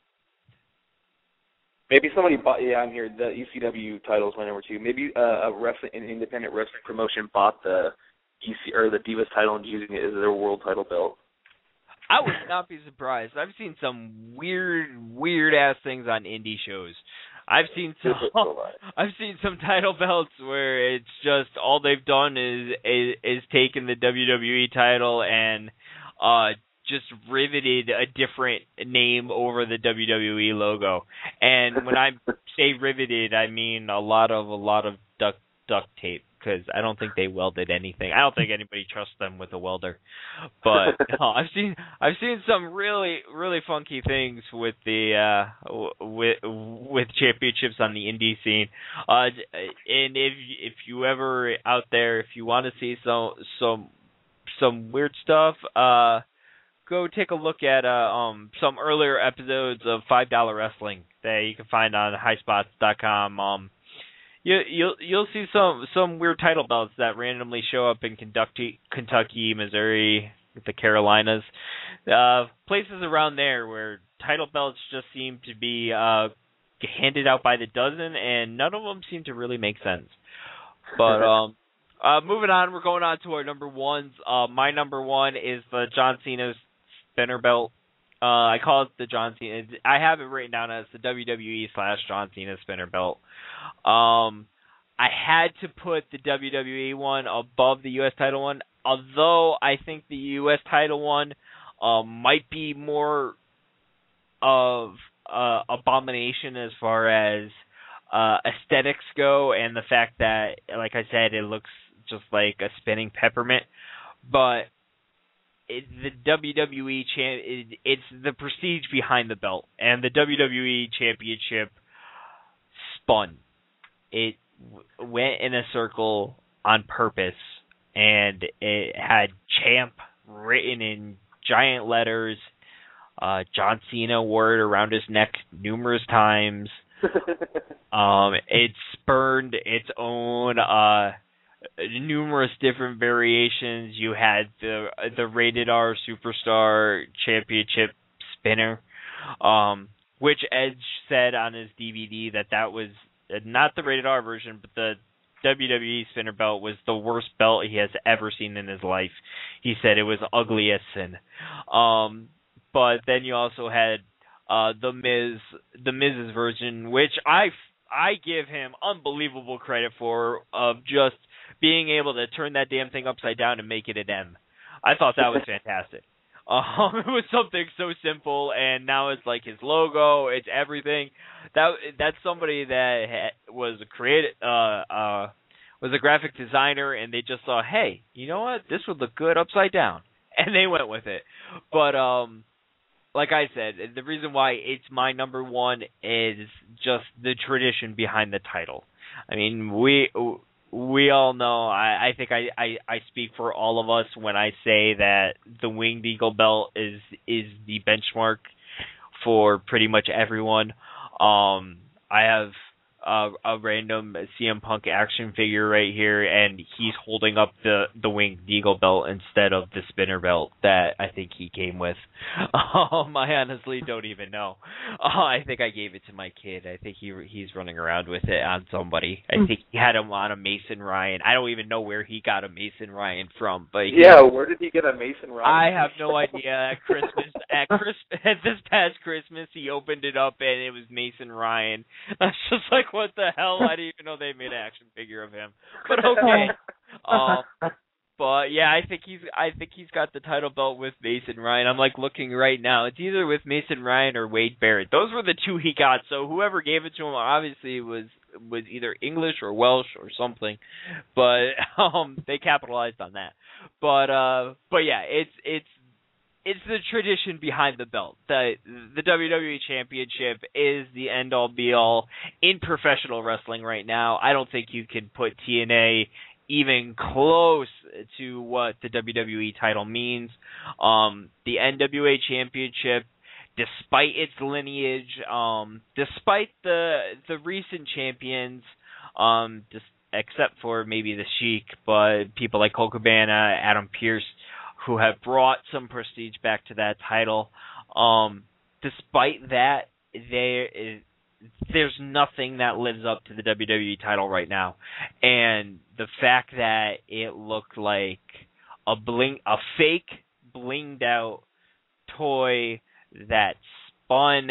Maybe somebody bought. Yeah, I'm here. The E C W title is my number two. Maybe uh, a wrestling, an independent wrestling promotion bought the E C or the Divas title and using it as their world title belt. I would not be surprised. I've seen some weird, weird ass things on indie shows. I've seen some. I've seen some title belts where it's just all they've done is is, is taken the W W E title and uh. just riveted a different name over the W W E logo. And when I say riveted, I mean a lot of a lot of duct duct tape, because I don't think they welded anything. I don't think anybody trusts them with a welder. But no, I've seen I've seen some really really funky things with the uh, with with championships on the indie scene. Uh, and if if you ever out there, if you want to see some some some weird stuff, uh. go take a look at uh, um, some earlier episodes of five dollar Wrestling that you can find on high spots dot com. Um, you, you'll you'll see some, some weird title belts that randomly show up in Kentucky, Kentucky, Missouri, the Carolinas, uh, places around there where title belts just seem to be uh, handed out by the dozen, and none of them seem to really make sense. But um, uh, moving on, we're going on to our number ones. Uh, my number one is the John Cena's spinner belt. Uh, I call it the John Cena. I have it written down as the W W E slash John Cena spinner belt. Um, I had to put the W W E one above the U S title one, although I think the U S title one uh, might be more of uh, abomination as far as uh, aesthetics go, and the fact that, like I said, it looks just like a spinning peppermint. But It, the W W E champ, it, it's the prestige behind the belt, and the W W E Championship spun. It w- went in a circle on purpose, and it had champ written in giant letters. Uh, John Cena wore it around his neck numerous times. um, it spurned its own uh, numerous different variations. You had the the Rated R Superstar Championship spinner, um, which Edge said on his D V D that that was not the Rated R version, but the W W E spinner belt was the worst belt he has ever seen in his life. He said it was ugly as sin. Um, but then you also had uh, the Miz, the Miz's version, which I I give him unbelievable credit for, of just being able to turn that damn thing upside down and make it an M. I thought that was fantastic. Um, it was something so simple, and now it's like his logo, it's everything. That that's somebody that ha- was a creative, uh, uh, was a graphic designer, and they just thought, hey, you know what, this would look good upside down, and they went with it. But um, like I said, the reason why it's my number one is just the tradition behind the title. I mean, we. We all know, I, I think I, I, I speak for all of us when I say that the Winged Eagle belt is is the benchmark for pretty much everyone. Um, I have a, a random C M Punk action figure right here, and he's holding up the, the Winged Eagle belt instead of the spinner belt that I think he came with. Um, I honestly don't even know. Uh, I think I gave it to my kid. I think he he's running around with it on somebody. I think he had him on a Mason Ryan. I don't even know where he got a Mason Ryan from. But he, yeah, where did he get a Mason Ryan? I have no idea. At Christmas, at Chris, at this past Christmas, he opened it up and it was Mason Ryan. I was just like, what the hell? I didn't even know they made an action figure of him. But okay. Um, but yeah, I think he's I think he's got the title belt with Mason Ryan. I'm like looking right now. It's either with Mason Ryan or Wade Barrett. Those were the two he got. So whoever gave it to him obviously was was either English or Welsh or something. But um, they capitalized on that. But uh, but yeah, it's it's. It's the tradition behind the belt. The the W W E Championship is the end-all, be-all in professional wrestling right now. I don't think you can put T N A even close to what the W W E title means. Um, the N W A Championship, despite its lineage, um, despite the the recent champions, um, just, except for maybe the Sheik, but people like Colt Cabana, Adam Pearce, who have brought some prestige back to that title. Um, despite that, there is, there's nothing that lives up to the W W E title right now. And the fact that it looked like a bling, a fake blinged out toy that spun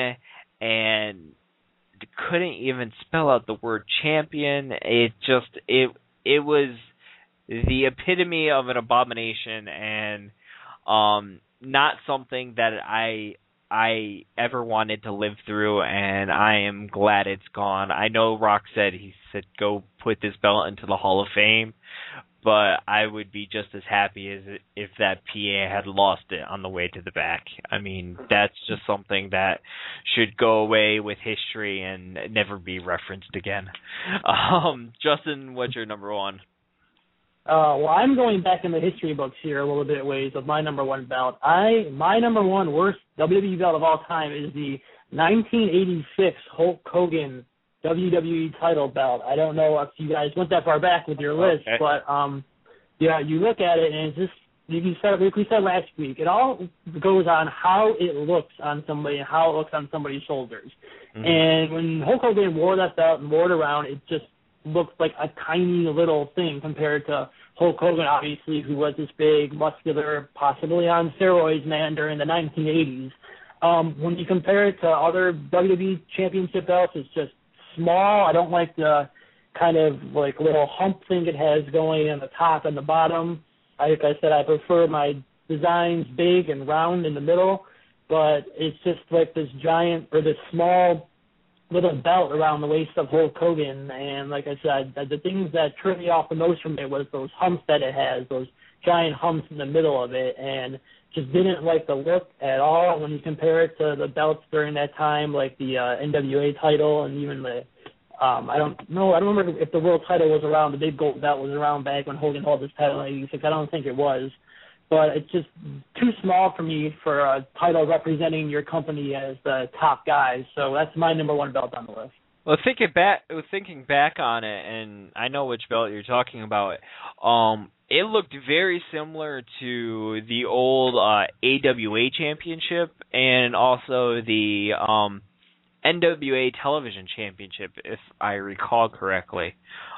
and couldn't even spell out the word champion. It just it it was the epitome of an abomination, and um, not something that I I ever wanted to live through, and I am glad it's gone. I know Rock said, he said, go put this belt into the Hall of Fame, but I would be just as happy as if that P A had lost it on the way to the back. I mean, that's just something that should go away with history and never be referenced again. Um, Justin, what's your number one? Uh, well, I'm going back in the history books here a little bit ways of my number one belt. I my number one worst W W E belt of all time is the nineteen eighty-six Hulk Hogan W W E title belt. I don't know if you guys went that far back with your list, okay. but um, yeah, you look at it and it's just, you said, like we said last week, it all goes on how it looks on somebody and how it looks on somebody's shoulders. Mm-hmm. And when Hulk Hogan wore that belt and wore it around, it just looked like a tiny little thing compared to Hulk Hogan, obviously, who was this big, muscular, possibly on steroids man during the nineteen eighties. Um, when you compare it to other W W E championship belts, it's just small. I don't like the kind of like little hump thing it has going on the top and the bottom. Like I said, I prefer my designs big and round in the middle, but it's just like this giant or this small little belt around the waist of Hulk Hogan. And like I said, the, the things that turned me off the most from it was those humps that it has, those giant humps in the middle of it, and just didn't like the look at all when you compare it to the belts during that time, like the uh, N W A title and even the Um, I don't know. I don't remember if the world title was around. The big gold belt was around back when Hogan held his title in eighty-six. I don't think it was. But it's just too small for me for a title representing your company as the top guys. So that's my number one belt on the list. Well, thinking back, thinking back on it, and I know which belt you're talking about. Um, it looked very similar to the old uh, A W A Championship and also the um, N W A Television Championship, if I recall correctly.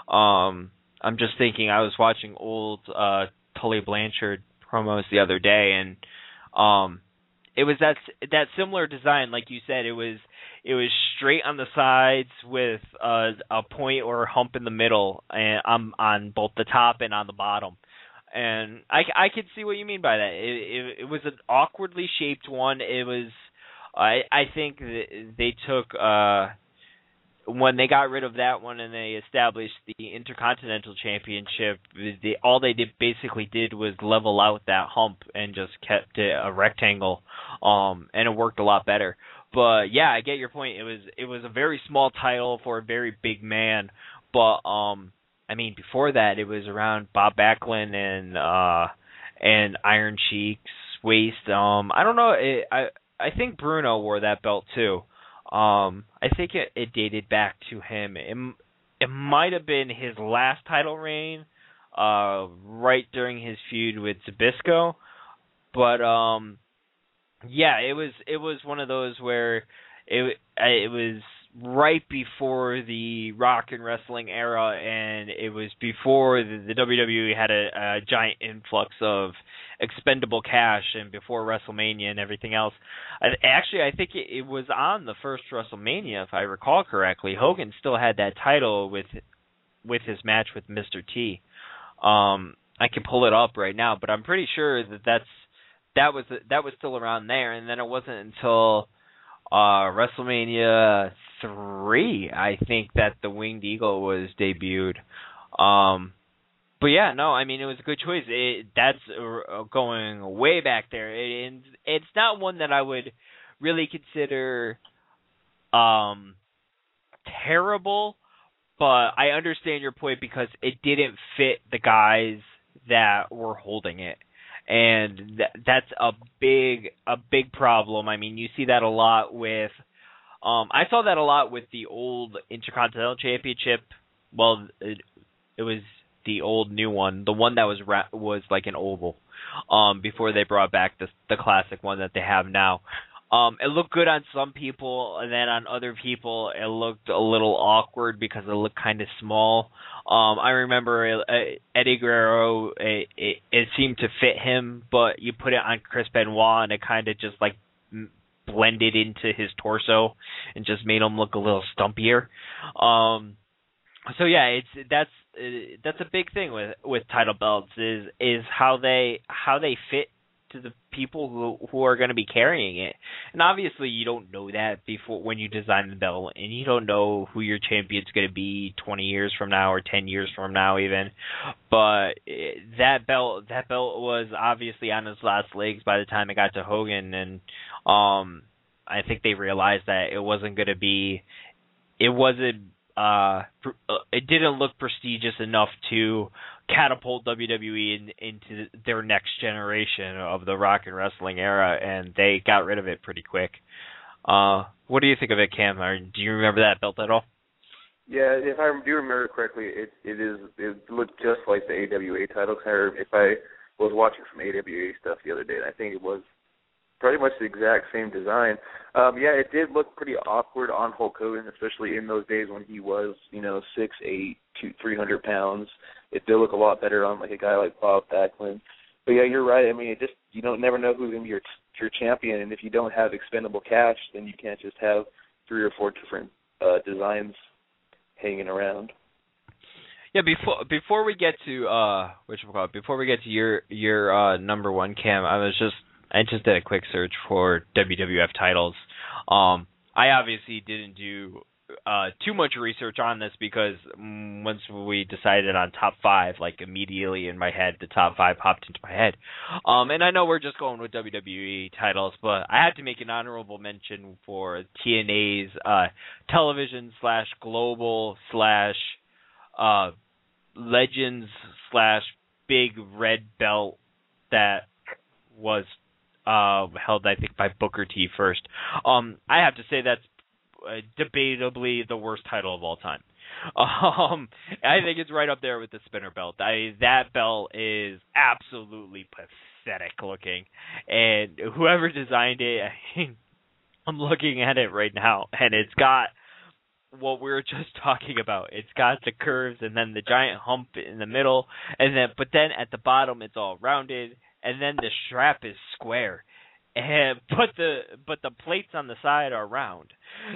Um, I'm just thinking, I was watching old uh, Tully Blanchard promos the other day, and um, it was that that similar design, like you said. It was it was straight on the sides with a, a point or a hump in the middle, and um, on both the top and on the bottom. And I, I could see what you mean by that. It, it, it was an awkwardly shaped one. It was, I I think they took uh, when they got rid of that one and they established the Intercontinental Championship. They, all they did basically did was level out that hump and just kept it a rectangle, um, and it worked a lot better. But yeah, I get your point. It was it was a very small title for a very big man, but um. I mean, before that, it was around Bob Backlund and uh, and Iron Sheik's waist. Um, I don't know. It, I I think Bruno wore that belt too. Um, I think it, it dated back to him. It, it might have been his last title reign, uh, right during his feud with Zbyszko. But um, yeah, it was it was one of those where it it was right before the rock and wrestling era, and it was before the, the W W E had a, a giant influx of expendable cash, and before WrestleMania and everything else. I, actually, I think it, it was on the first WrestleMania, if I recall correctly. Hogan still had that title with with his match with Mister T. Um, I can pull it up right now, but I'm pretty sure that that's that was that was still around there, and then it wasn't until Uh, WrestleMania three, I think, that the Winged Eagle was debuted. Um, but yeah, no, I mean, it was a good choice. It, that's uh, going way back there. It, and it's not one that I would really consider um, terrible, but I understand your point because it didn't fit the guys that were holding it. And th- that's a big, a big problem. I mean, you see that a lot with, um, I saw that a lot with the old Intercontinental Championship. Well, it, it was the old new one, the one that was ra- was like an oval, um, before they brought back the the classic one that they have now. Um, it looked good on some people, and then on other people, it looked a little awkward because it looked kind of small. Um, I remember uh, Eddie Guerrero, it, it, it seemed to fit him, but you put it on Chris Benoit, and it kind of just like blended into his torso and just made him look a little stumpier. Um, so yeah, it's that's uh, that's a big thing with with title belts is is how they how they fit to the people who who are going to be carrying it. And obviously you don't know that before when you design the belt, and you don't know who your champion's going to be twenty years from now or ten years from now even. But that belt that belt was obviously on its last legs by the time it got to Hogan, and um I think they realized that it wasn't going to be it wasn't uh it didn't look prestigious enough to catapult W W E in, into their next generation of the rock and wrestling era, and they got rid of it pretty quick. Uh, what do you think of it, Cam? Or do you remember that belt at all? Yeah, if I do remember correctly, it it is it looked just like the A W A title. If I was watching some A W A stuff the other day, and I think it was pretty much the exact same design. Um, yeah, it did look pretty awkward on Hulk Hogan, especially in those days when he was, you know, six, eight, two, three hundred pounds. It did look a lot better on like a guy like Bob Backlund. But yeah, you're right. I mean, it just you don't never know who's going to be your your champion, and if you don't have expendable cash, then you can't just have three or four different uh, designs hanging around. Yeah, before before we get to uh, what you call it, before we get to your your uh, number one, Cam, I was just I just did a quick search for W W F titles. Um, I obviously didn't do uh, too much research on this because mm, once we decided on top five, like immediately in my head, the top five popped into my head. Um, and I know we're just going with W W E titles, but I had to make an honorable mention for T N A's uh, television slash global slash uh, legends slash big red belt that was uh, held, I think, by Booker T first. Um, I have to say that's Uh, debatably the worst title of all time. Um, I think it's right up there with the spinner belt. I that belt is absolutely pathetic looking, and whoever designed it, I mean, I'm looking at it right now, and it's got what we were just talking about. It's got the curves and then the giant hump in the middle, and then but then at the bottom it's all rounded, and then the strap is square. And but the but the plates on the side are round,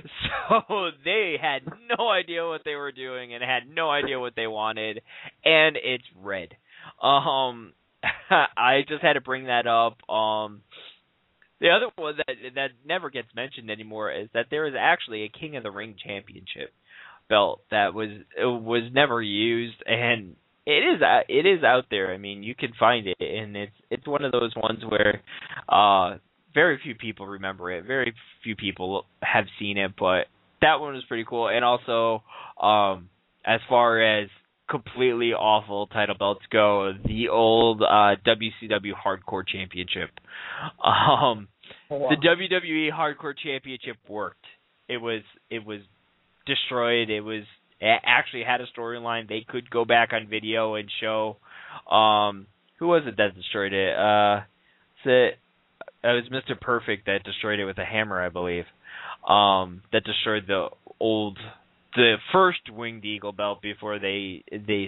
so they had no idea what they were doing and had no idea what they wanted, and it's red. Um, I just had to bring that up. Um, the other one that that never gets mentioned anymore is that there is actually a King of the Ring championship belt that was was never used, and it is it is out there. I mean, you can find it, and it's it's one of those ones where uh, very few people remember it. Very few people have seen it, but that one was pretty cool. And also, um, as far as completely awful title belts go, the old uh, W C W Hardcore Championship. Um, oh, wow. The W W E Hardcore Championship worked. It was it was destroyed. It was it actually had a storyline. They could go back on video and show um, who was it that destroyed it. Uh, it, it was Mister Perfect that destroyed it with a hammer, I believe. Um, that destroyed the old. The first Winged Eagle belt before they they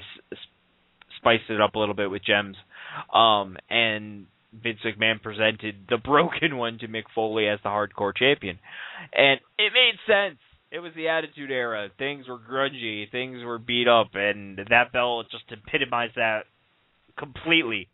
spiced it up a little bit with gems, um, and Vince McMahon presented the broken one to Mick Foley as the Hardcore Champion, and it made sense. It was the Attitude Era. Things were grungy. Things were beat up, and that belt just epitomized that completely.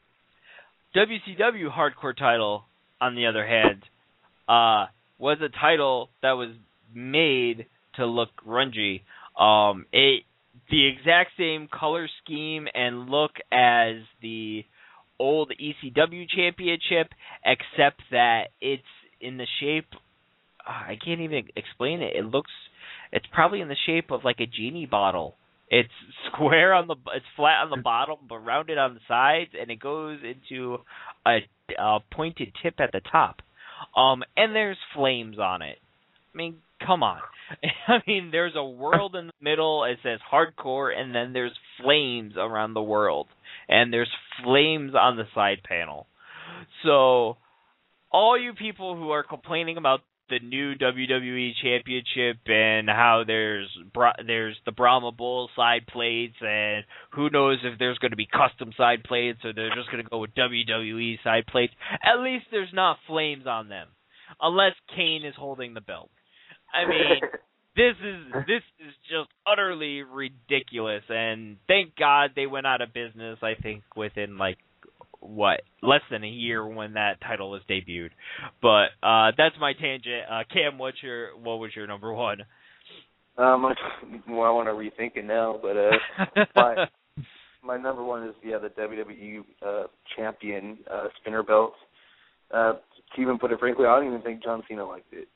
W C W Hardcore title, on the other hand, uh, was a title that was made to look grungy. Um, it the exact same color scheme and look as the old E C W Championship, except that it's in the shape. Uh, I can't even explain it. It looks. It's probably in the shape of like a genie bottle. It's square on the. It's flat on the bottom, but rounded on the sides, and it goes into a, a pointed tip at the top. Um, and there's flames on it. I mean, come on. I mean, there's a world in the middle. It says hardcore, and then there's flames around the world. And there's flames on the side panel. So, all you people who are complaining about the new W W E Championship and how there's there's the Brahma Bull side plates, and who knows if there's going to be custom side plates or they're just going to go with W W E side plates, at least there's not flames on them. Unless Kane is holding the belt. I mean, this is this is just utterly ridiculous, and thank God they went out of business, I think, within, like, what, less than a year when that title was debuted. But uh, that's my tangent. Uh, Cam, what's your, what was your number one? Um, well, I want to rethink it now, but uh, my, my number one is, yeah, the W W E uh, champion uh, spinner belt. Uh, to even put it frankly, I don't even think John Cena liked it.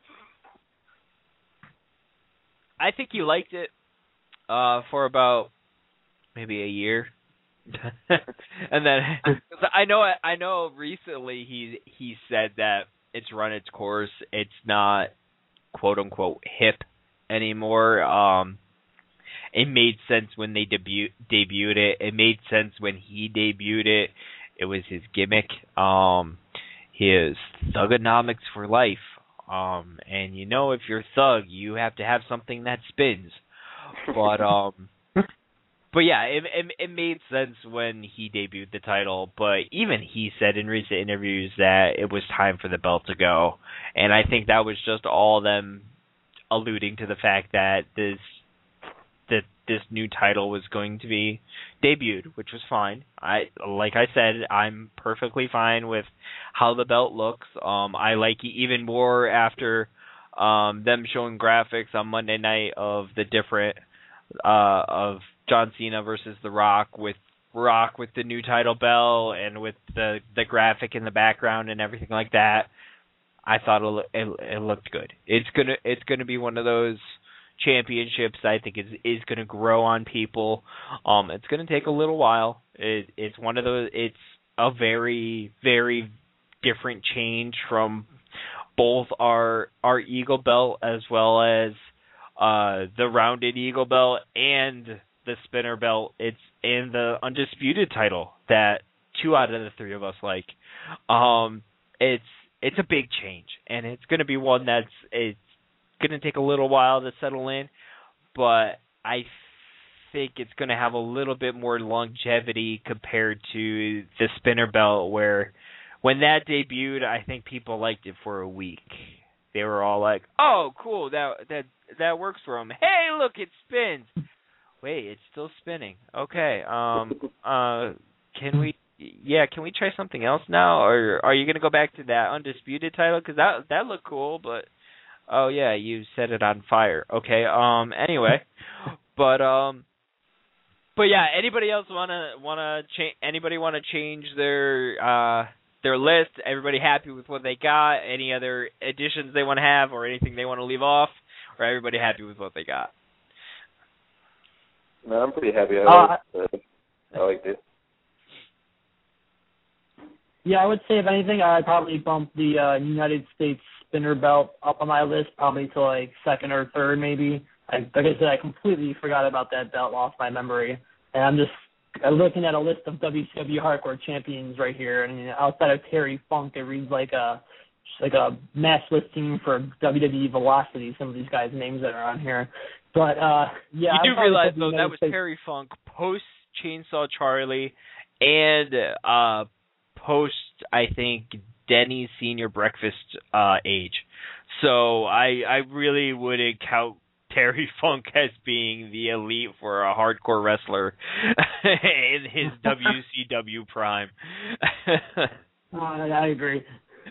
I think he liked it uh, for about maybe a year, and then I know I know recently he he said that it's run its course. It's not quote unquote hip anymore. Um, it made sense when they debut debuted it. It made sense when he debuted it. It was his gimmick. Um, his thugonomics for life. Um, and you know, if you're thug, you have to have something that spins. But um, but yeah, it, it it made sense when he debuted the title. But even he said in recent interviews that it was time for the belt to go, and I think that was just all them alluding to the fact that this that this new title was going to be debuted, which was fine. I like I said, I'm perfectly fine with how the belt looks. Um, I like it even more after um, them showing graphics on Monday night of the different uh, of John Cena versus The Rock, with Rock with the new title belt and with the the graphic in the background and everything like that. I thought it, it, it looked good. It's gonna it's gonna be one of those championships I think is is gonna grow on people. Um, it's gonna take a little while. It, it's one of those. It's a very very different change from both our our Eagle belt as well as uh, the rounded Eagle belt and the spinner belt. It's in the undisputed title that two out of the three of us like. Um, it's it's a big change, and it's going to be one that's it's going to take a little while to settle in, but I think it's going to have a little bit more longevity compared to the spinner belt, where when that debuted, I think people liked it for a week. They were all like, "Oh, cool, that that that works for them. Hey, look, it spins." Wait, it's still spinning. Okay. Um. Uh. Can we? Yeah. Can we try something else now, or are you gonna go back to that undisputed title? Because that that looked cool, but oh yeah, you set it on fire. Okay. Um. Anyway, but um. But yeah, anybody else wanna wanna change? Anybody wanna change their uh their list? Everybody happy with what they got? Any other additions they want to have, or anything they want to leave off? Or everybody happy with what they got? No, I'm pretty happy. I Uh, liked, uh, I liked it. Yeah, I would say if anything, I'd probably bump the uh, United States spinner belt up on my list, probably to like second or third, maybe. I, like I said, I completely forgot about that belt, lost my memory, and I'm just uh, looking at a list of W C W Hardcore champions right here, and you know, outside of Terry Funk, it reads like a like a match listing for W W E Velocity. Some of these guys' names that are on here. But, uh, yeah. You I do realize, though, United that was States. Terry Funk post Chainsaw Charlie and uh, post, I think, Denny's Senior Breakfast uh, age. So I I really wouldn't count Terry Funk as being the elite for a hardcore wrestler in his W C W prime. uh, I agree.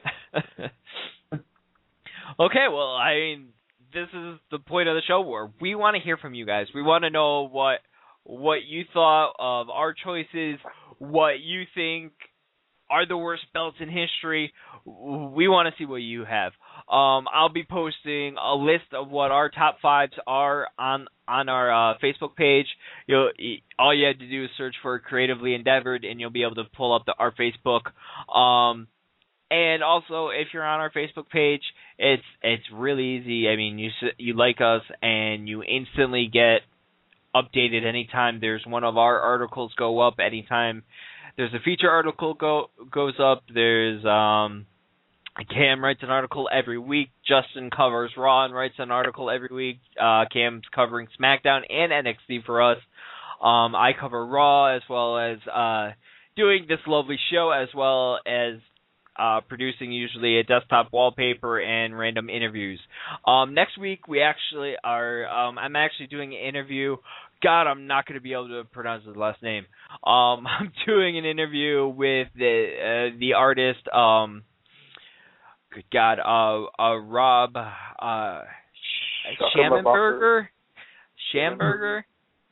Okay, well, I mean, this is the point of the show where we want to hear from you guys. We want to know what what you thought of our choices, what you think are the worst belts in history. We want to see what you have. Um, I'll be posting a list of what our top fives are on on our uh, Facebook page. You'll all you have to do is search for Creatively Endeavored, and you'll be able to pull up the, our Facebook. Um, And also, if you're on our Facebook page, it's it's really easy. I mean, you you like us, and you instantly get updated anytime there's one of our articles go up. Anytime there's a feature article go goes up. There's um, Cam writes an article every week. Justin covers Raw and writes an article every week. Uh, Cam's covering SmackDown and N X T for us. Um, I cover Raw as well as uh, doing this lovely show, as well as Uh, producing usually a desktop wallpaper and random interviews. Um, next week we actually are. Um, I'm actually doing an interview. God, I'm not going to be able to pronounce his last name. Um, I'm doing an interview with the uh, the artist. Um, good God, uh, uh Rob uh, Schamberger. Schamberger.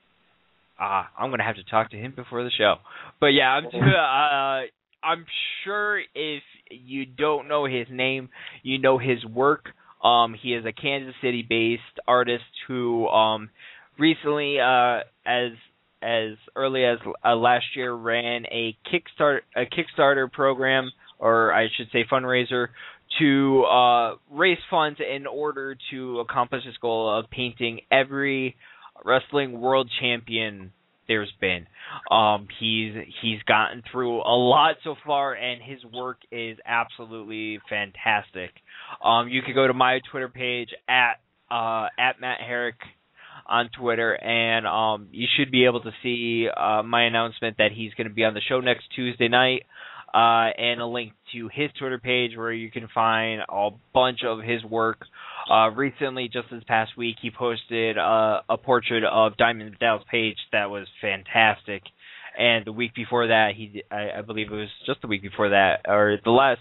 Ah, I'm going to have to talk to him before the show. But yeah, I'm doing. Uh, I'm sure if you don't know his name, you know his work. Um, he is a Kansas City-based artist who um, recently, uh, as as early as uh, last year, ran a Kickstarter a Kickstarter program, or I should say fundraiser, to uh, raise funds in order to accomplish his goal of painting every wrestling world champion there's been. Um, he's he's gotten through a lot so far, and his work is absolutely fantastic. Um, you can go to my Twitter page at uh, at Matt Herrick on Twitter, and um, you should be able to see uh, my announcement that he's going to be on the show next Tuesday night, uh, and a link to his Twitter page where you can find a bunch of his work. Uh, recently, just this past week, he posted uh, a portrait of Diamond Dallas Page that was fantastic. And the week before that, he I, I believe it was just the week before that, or the last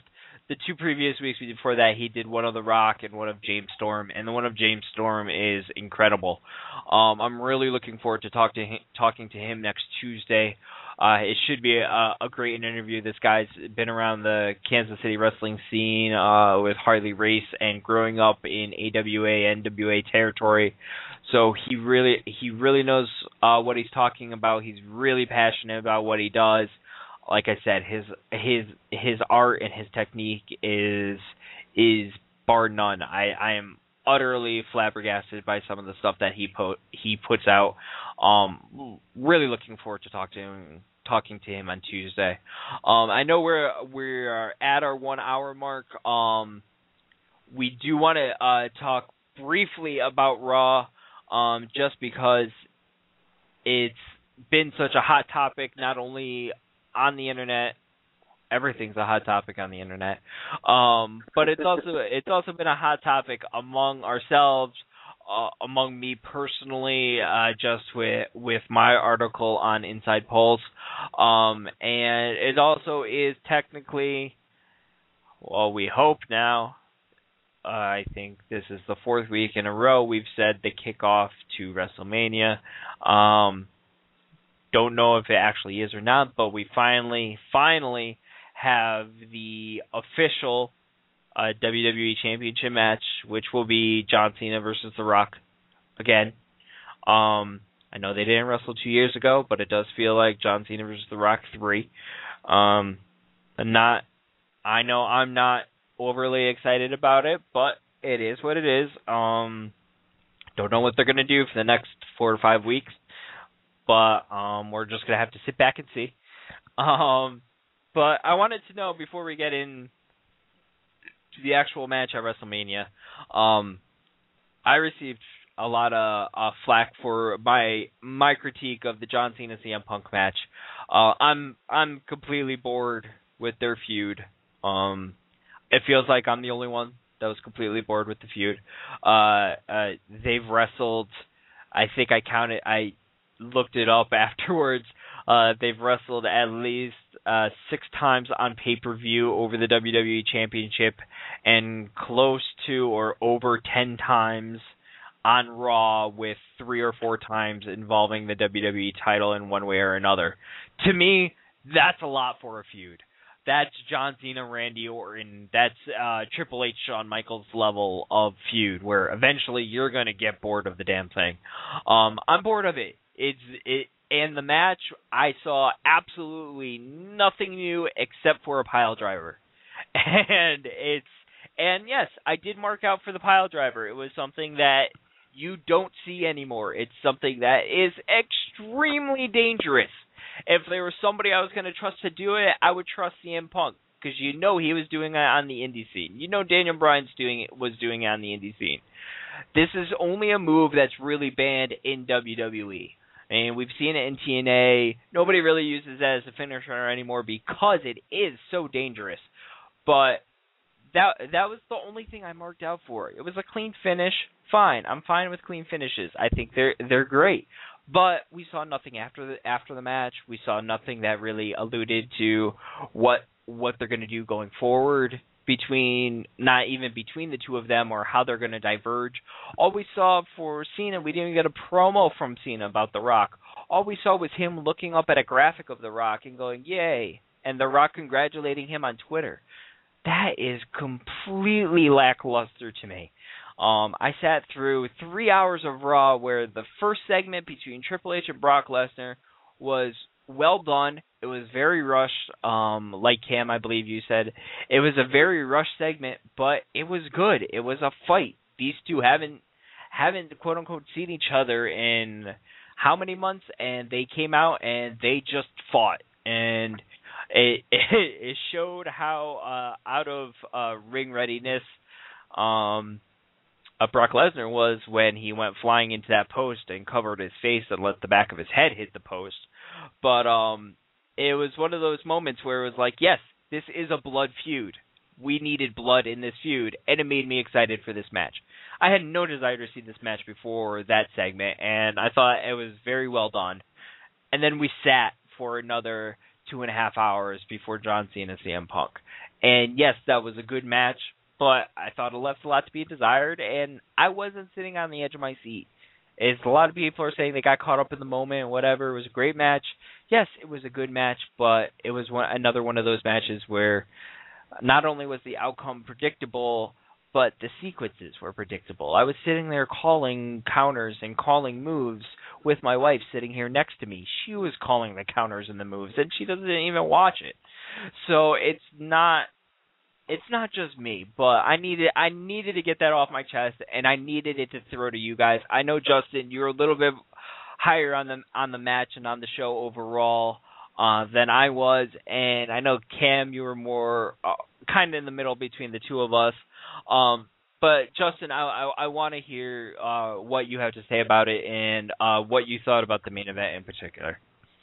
the two previous weeks before that, he did one of The Rock and one of James Storm, and the one of James Storm is incredible. Um, I'm really looking forward to talk to him, talking to him next Tuesday. Uh, it should be a, a great interview. This guy's been around the Kansas City wrestling scene uh, with Harley Race and growing up in A W A, N W A territory. So he really he really knows uh, what he's talking about. He's really passionate about what he does. Like I said, his his his art and his technique is is bar none. I, I am utterly flabbergasted by some of the stuff that he po- he puts out. Um, really looking forward to talk to him, talking to him on Tuesday. Um, I know we're we're at our one hour mark. Um, we do want to uh, talk briefly about Raw, um, just because it's been such a hot topic, not only on the internet. Everything's a hot topic on the internet, um, but it's also it's also been a hot topic among ourselves, uh, among me personally, uh, just with with my article on Inside Pulse, um, and it also is technically, well, we hope now. Uh, I think this is the fourth week in a row we've said the kickoff to WrestleMania. Um, don't know if it actually is or not, but we finally, finally have the official uh, W W E Championship match, which will be John Cena versus The Rock again. Um, I know they didn't wrestle two years ago, but it does feel like John Cena versus The Rock three. Um, I'm not, I know I'm not overly excited about it, but it is what it is. Um, don't know what they're going to do for the next four or five weeks. But um, we're just going to have to sit back and see. Um, but I wanted to know, before we get into the actual match at WrestleMania, um, I received a lot of uh, flack for my my critique of the John Cena C M Punk match. Uh, I'm I'm completely bored with their feud. Um, it feels like I'm the only one that was completely bored with the feud. Uh, uh, they've wrestled, I think I counted, I looked it up afterwards. Uh, they've wrestled at least uh, six times on pay-per-view over the W W E Championship, and close to or over ten times on Raw, with three or four times involving the W W E title in one way or another. To me, that's a lot for a feud. That's John Cena, Randy Orton. That's uh, Triple H, Shawn Michaels level of feud, where eventually you're going to get bored of the damn thing. Um, I'm bored of it. It's it, and the match, I saw absolutely nothing new except for a pile driver, and it's and yes, I did mark out for the pile driver. It was something that you don't see anymore. It's something that is extremely dangerous. If there was somebody I was going to trust to do it, I would trust C M Punk, because you know he was doing it on the indie scene. You know Daniel Bryan's doing it was doing it on the indie scene. This is only a move that's really banned in W W E. And we've seen it in T N A. Nobody really uses that as a finisher anymore because it is so dangerous. But that that was the only thing I marked out for. It was a clean finish. Fine. I'm fine with clean finishes. I think they're they're great. But we saw nothing after the after the match. We saw nothing that really alluded to what what they're going to do going forward, between not even between the two of them, or how they're going to diverge. All we saw for Cena, we didn't get a promo from Cena about The Rock. All we saw was him looking up at a graphic of The Rock and going, "Yay!" and The Rock congratulating him on Twitter. That is completely lackluster to me. Um, I sat through three hours of Raw where the first segment between Triple H and Brock Lesnar was well done. It was very rushed, um, like Cam, I believe you said. It was a very rushed segment, but it was good. It was a fight. These two haven't, haven't quote unquote seen each other in how many months, and they came out and they just fought. And it it, it showed how uh, out of uh, ring readiness um, uh, Brock Lesnar was when he went flying into that post and covered his face and let the back of his head hit the post. But um, it was one of those moments where it was like, yes, this is a blood feud. We needed blood in this feud, and it made me excited for this match. I had no desire to see this match before that segment, and I thought it was very well done. And then we sat for another two and a half hours before John Cena C M Punk. And yes, that was a good match, but I thought it left a lot to be desired, and I wasn't sitting on the edge of my seat. It's a lot of people are saying they got caught up in the moment and whatever. It was a great match. Yes, it was a good match, but it was one, another one of those matches where not only was the outcome predictable, but the sequences were predictable. I was sitting there calling counters and calling moves with my wife sitting here next to me. She was calling the counters and the moves, and she doesn't even watch it. So it's not it's not just me, but I needed I needed to get that off my chest, and I needed it to throw to you guys. I know, Justin, you're a little bit higher on the on the match and on the show overall uh, than I was, and I know, Cam, you were more uh, kind of in the middle between the two of us. Um, but Justin, I I, I want to hear uh, what you have to say about it and uh, what you thought about the main event in particular.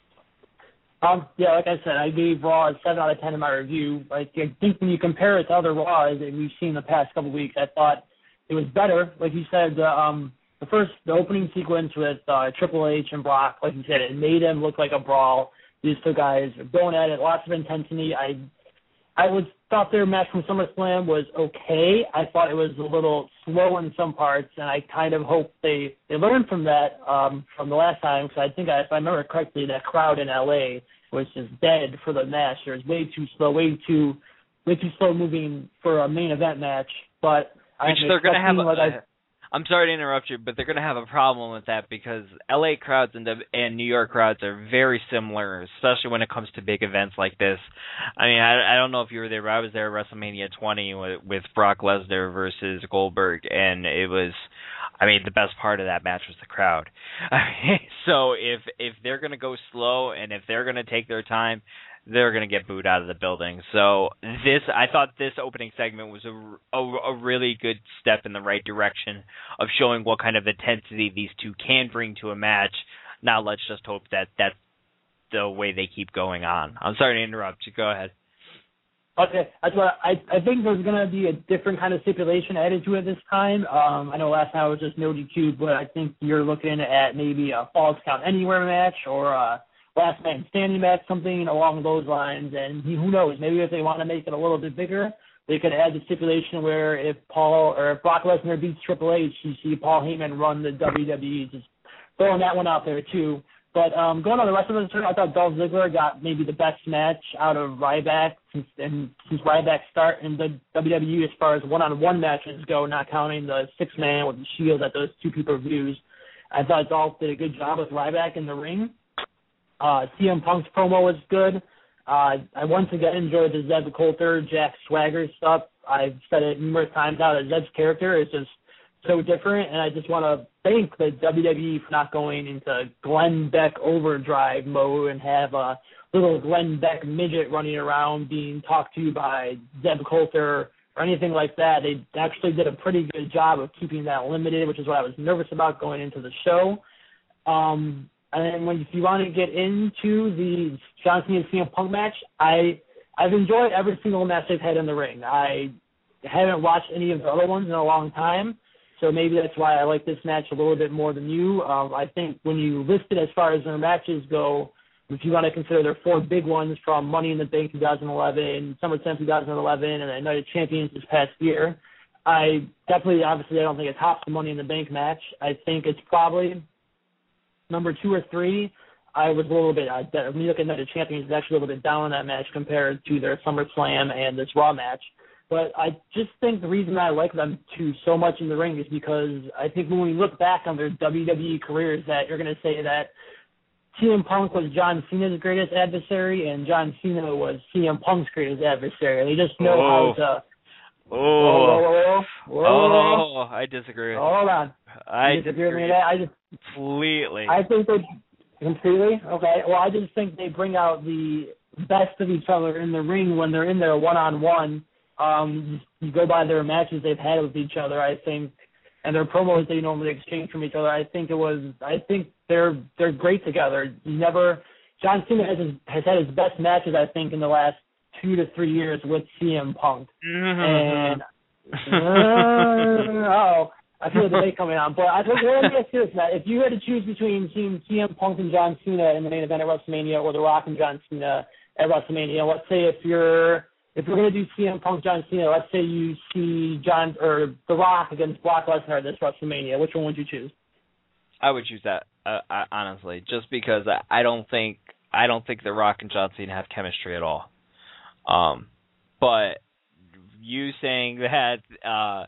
Um, yeah, like I said, I gave Raw a seven out of ten in my review. Like, I think when you compare it to other Raws that we've seen the past couple of weeks, I thought it was better. Like you said, uh, um, the first, the opening sequence with uh, Triple H and Brock, like you said, it made him look like a brawl. These two guys are going at it, lots of intensity. I I was thought their match from SummerSlam was okay. I thought it was a little slow in some parts, and I kind of hope they, they learned from that um, from the last time, because I think, I, if I remember correctly, that crowd in L A was just dead for the match. It was way too slow, way too way too slow moving for a main event match. But Which I'm they're going to have. A, like I, I'm sorry to interrupt you, but they're going to have a problem with that because L A crowds and, and New York crowds are very similar, especially when it comes to big events like this. I mean, I, I don't know if you were there, but I was there at WrestleMania twenty with, with Brock Lesnar versus Goldberg, and it was, I mean, the best part of that match was the crowd. I mean, so if if they're going to go slow and if they're going to take their time, they're going to get booed out of the building. So this, I thought this opening segment was a, a, a really good step in the right direction of showing what kind of intensity these two can bring to a match. Now let's just hope that that's the way they keep going on. I'm sorry to interrupt you. Go ahead. Okay, that's what I, I think there's going to be a different kind of stipulation added to it this time. Um, I know last time it was just no D Q, but I think you're looking at maybe a Falls Count Anywhere match or a last man standing match, something along those lines. And who knows, maybe if they want to make it a little bit bigger, they could add the stipulation where if Paul or if Brock Lesnar beats Triple H, you see Paul Heyman run the W W E. Just throwing that one out there too. But um, going on the rest of the tournament, I thought Dolph Ziggler got maybe the best match out of Ryback since and since Ryback's start in the W W E as far as one-on-one matches go, not counting the six-man with the Shield at those two pay-per-views. I thought Dolph did a good job with Ryback in the ring. Uh, C M Punk's promo was good. Uh, I once again enjoyed the Zeb Coulter, Jack Swagger stuff. I've said it numerous times now that Zeb's character is just so different, and I just want to thank the W W E for not going into Glenn Beck overdrive mode and have a little Glenn Beck midget running around being talked to by Zeb Coulter or anything like that. They actually did a pretty good job of keeping that limited, which is what I was nervous about going into the show. Um, and then when if you want to get into the John Cena and C M Punk match, I I've enjoyed every single match they've had in the ring. I haven't watched any of the other ones in a long time. So maybe that's why I like this match a little bit more than you. Um, I think when you list it as far as their matches go, if you want to consider their four big ones from Money in the Bank twenty eleven, SummerSlam twenty eleven, and then Night of Champions this past year, I definitely, obviously, I don't think it tops the Money in the Bank match. I think it's probably number two or three. I was a little bit, uh, when you look at Night of Champions, it's actually a little bit down on that match compared to their SummerSlam and this Raw match. But I just think the reason I like them two so much in the ring is because I think when we look back on their W W E careers that you're going to say that C M Punk was John Cena's greatest adversary and John Cena was C M Punk's greatest adversary. They just know oh. how to... Oh. Whoa, whoa, whoa, whoa. Oh, I disagree. Hold on. I you disagree with me that? I just, completely. I think they... Completely? Okay. Well, I just think they bring out the best of each other in the ring when they're in there one-on-one. Um, you go by their matches they've had with each other, I think, and their promos they normally exchange from each other. I think it was. I think they're they're great together. You never. John Cena has his, has had his best matches, I think, in the last two to three years with C M Punk. Mm-hmm. And uh, oh, I feel the debate coming on. But I think let me ask you this, Matt: if you had to choose between seeing C M Punk and John Cena in the main event at WrestleMania, or The Rock and John Cena at WrestleMania, let's say if you're if we're going to do C M Punk, John Cena, let's say you see John or The Rock against Brock Lesnar this WrestleMania, which one would you choose? I would choose that, uh, I, honestly, just because I, I don't think I don't think The Rock and John Cena have chemistry at all. Um, but you saying that, uh,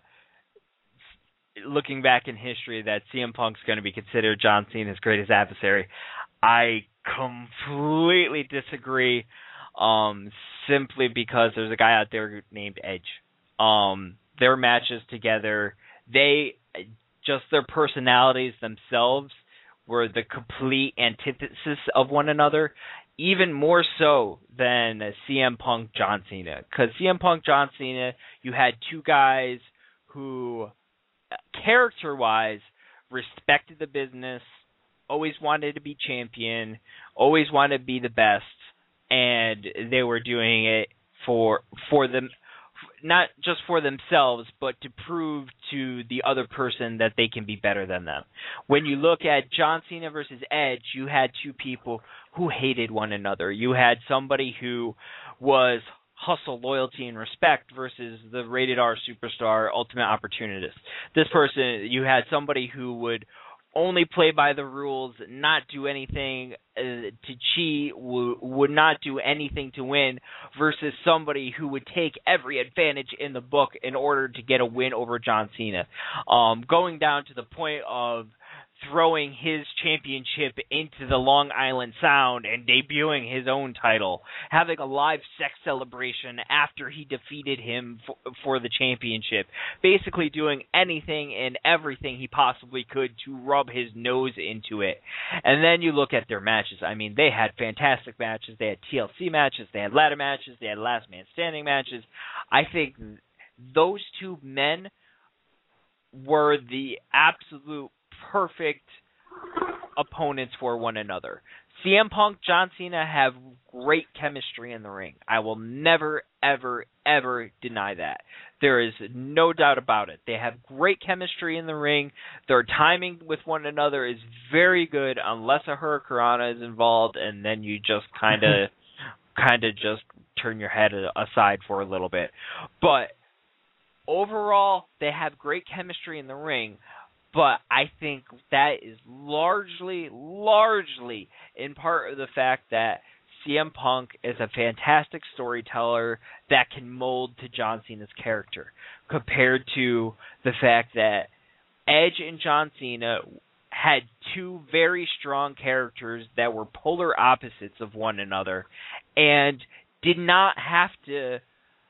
looking back in history, that C M Punk's going to be considered John Cena's greatest adversary, I completely disagree. Um, simply because there's a guy out there named Edge. Um, their matches together, they just their personalities themselves were the complete antithesis of one another, even more so than C M Punk, John Cena. Because C M Punk, John Cena, you had two guys who, character-wise, respected the business, always wanted to be champion, always wanted to be the best, and they were doing it for for them, not just for themselves, but to prove to the other person that they can be better than them. When you look at John Cena versus Edge, you had two people who hated one another. You had somebody who was hustle, loyalty, and respect versus the rated R superstar, ultimate opportunist. This person, you had somebody who would only play by the rules, not do anything uh, to cheat, w- would not do anything to win, versus somebody who would take every advantage in the book in order to get a win over John Cena. Um, going down to the point of throwing his championship into the Long Island Sound and debuting his own title, having a live sex celebration after he defeated him for, for the championship, basically doing anything and everything he possibly could to rub his nose into it. And then you look at their matches. I mean, they had fantastic matches. They had T L C matches. They had ladder matches. They had last man standing matches. I think those two men were the absolute perfect opponents for one another. C M Punk, John Cena have great chemistry in the ring. I will never, ever, ever deny that. There is no doubt about it. They have great chemistry in the ring. Their timing with one another is very good, unless a Hurricanrana is involved, and then you just kind of, kind of just turn your head aside for a little bit. But overall, they have great chemistry in the ring. But I think that is largely, largely in part of the fact that C M Punk is a fantastic storyteller that can mold to John Cena's character, compared to the fact that Edge and John Cena had two very strong characters that were polar opposites of one another and did not have to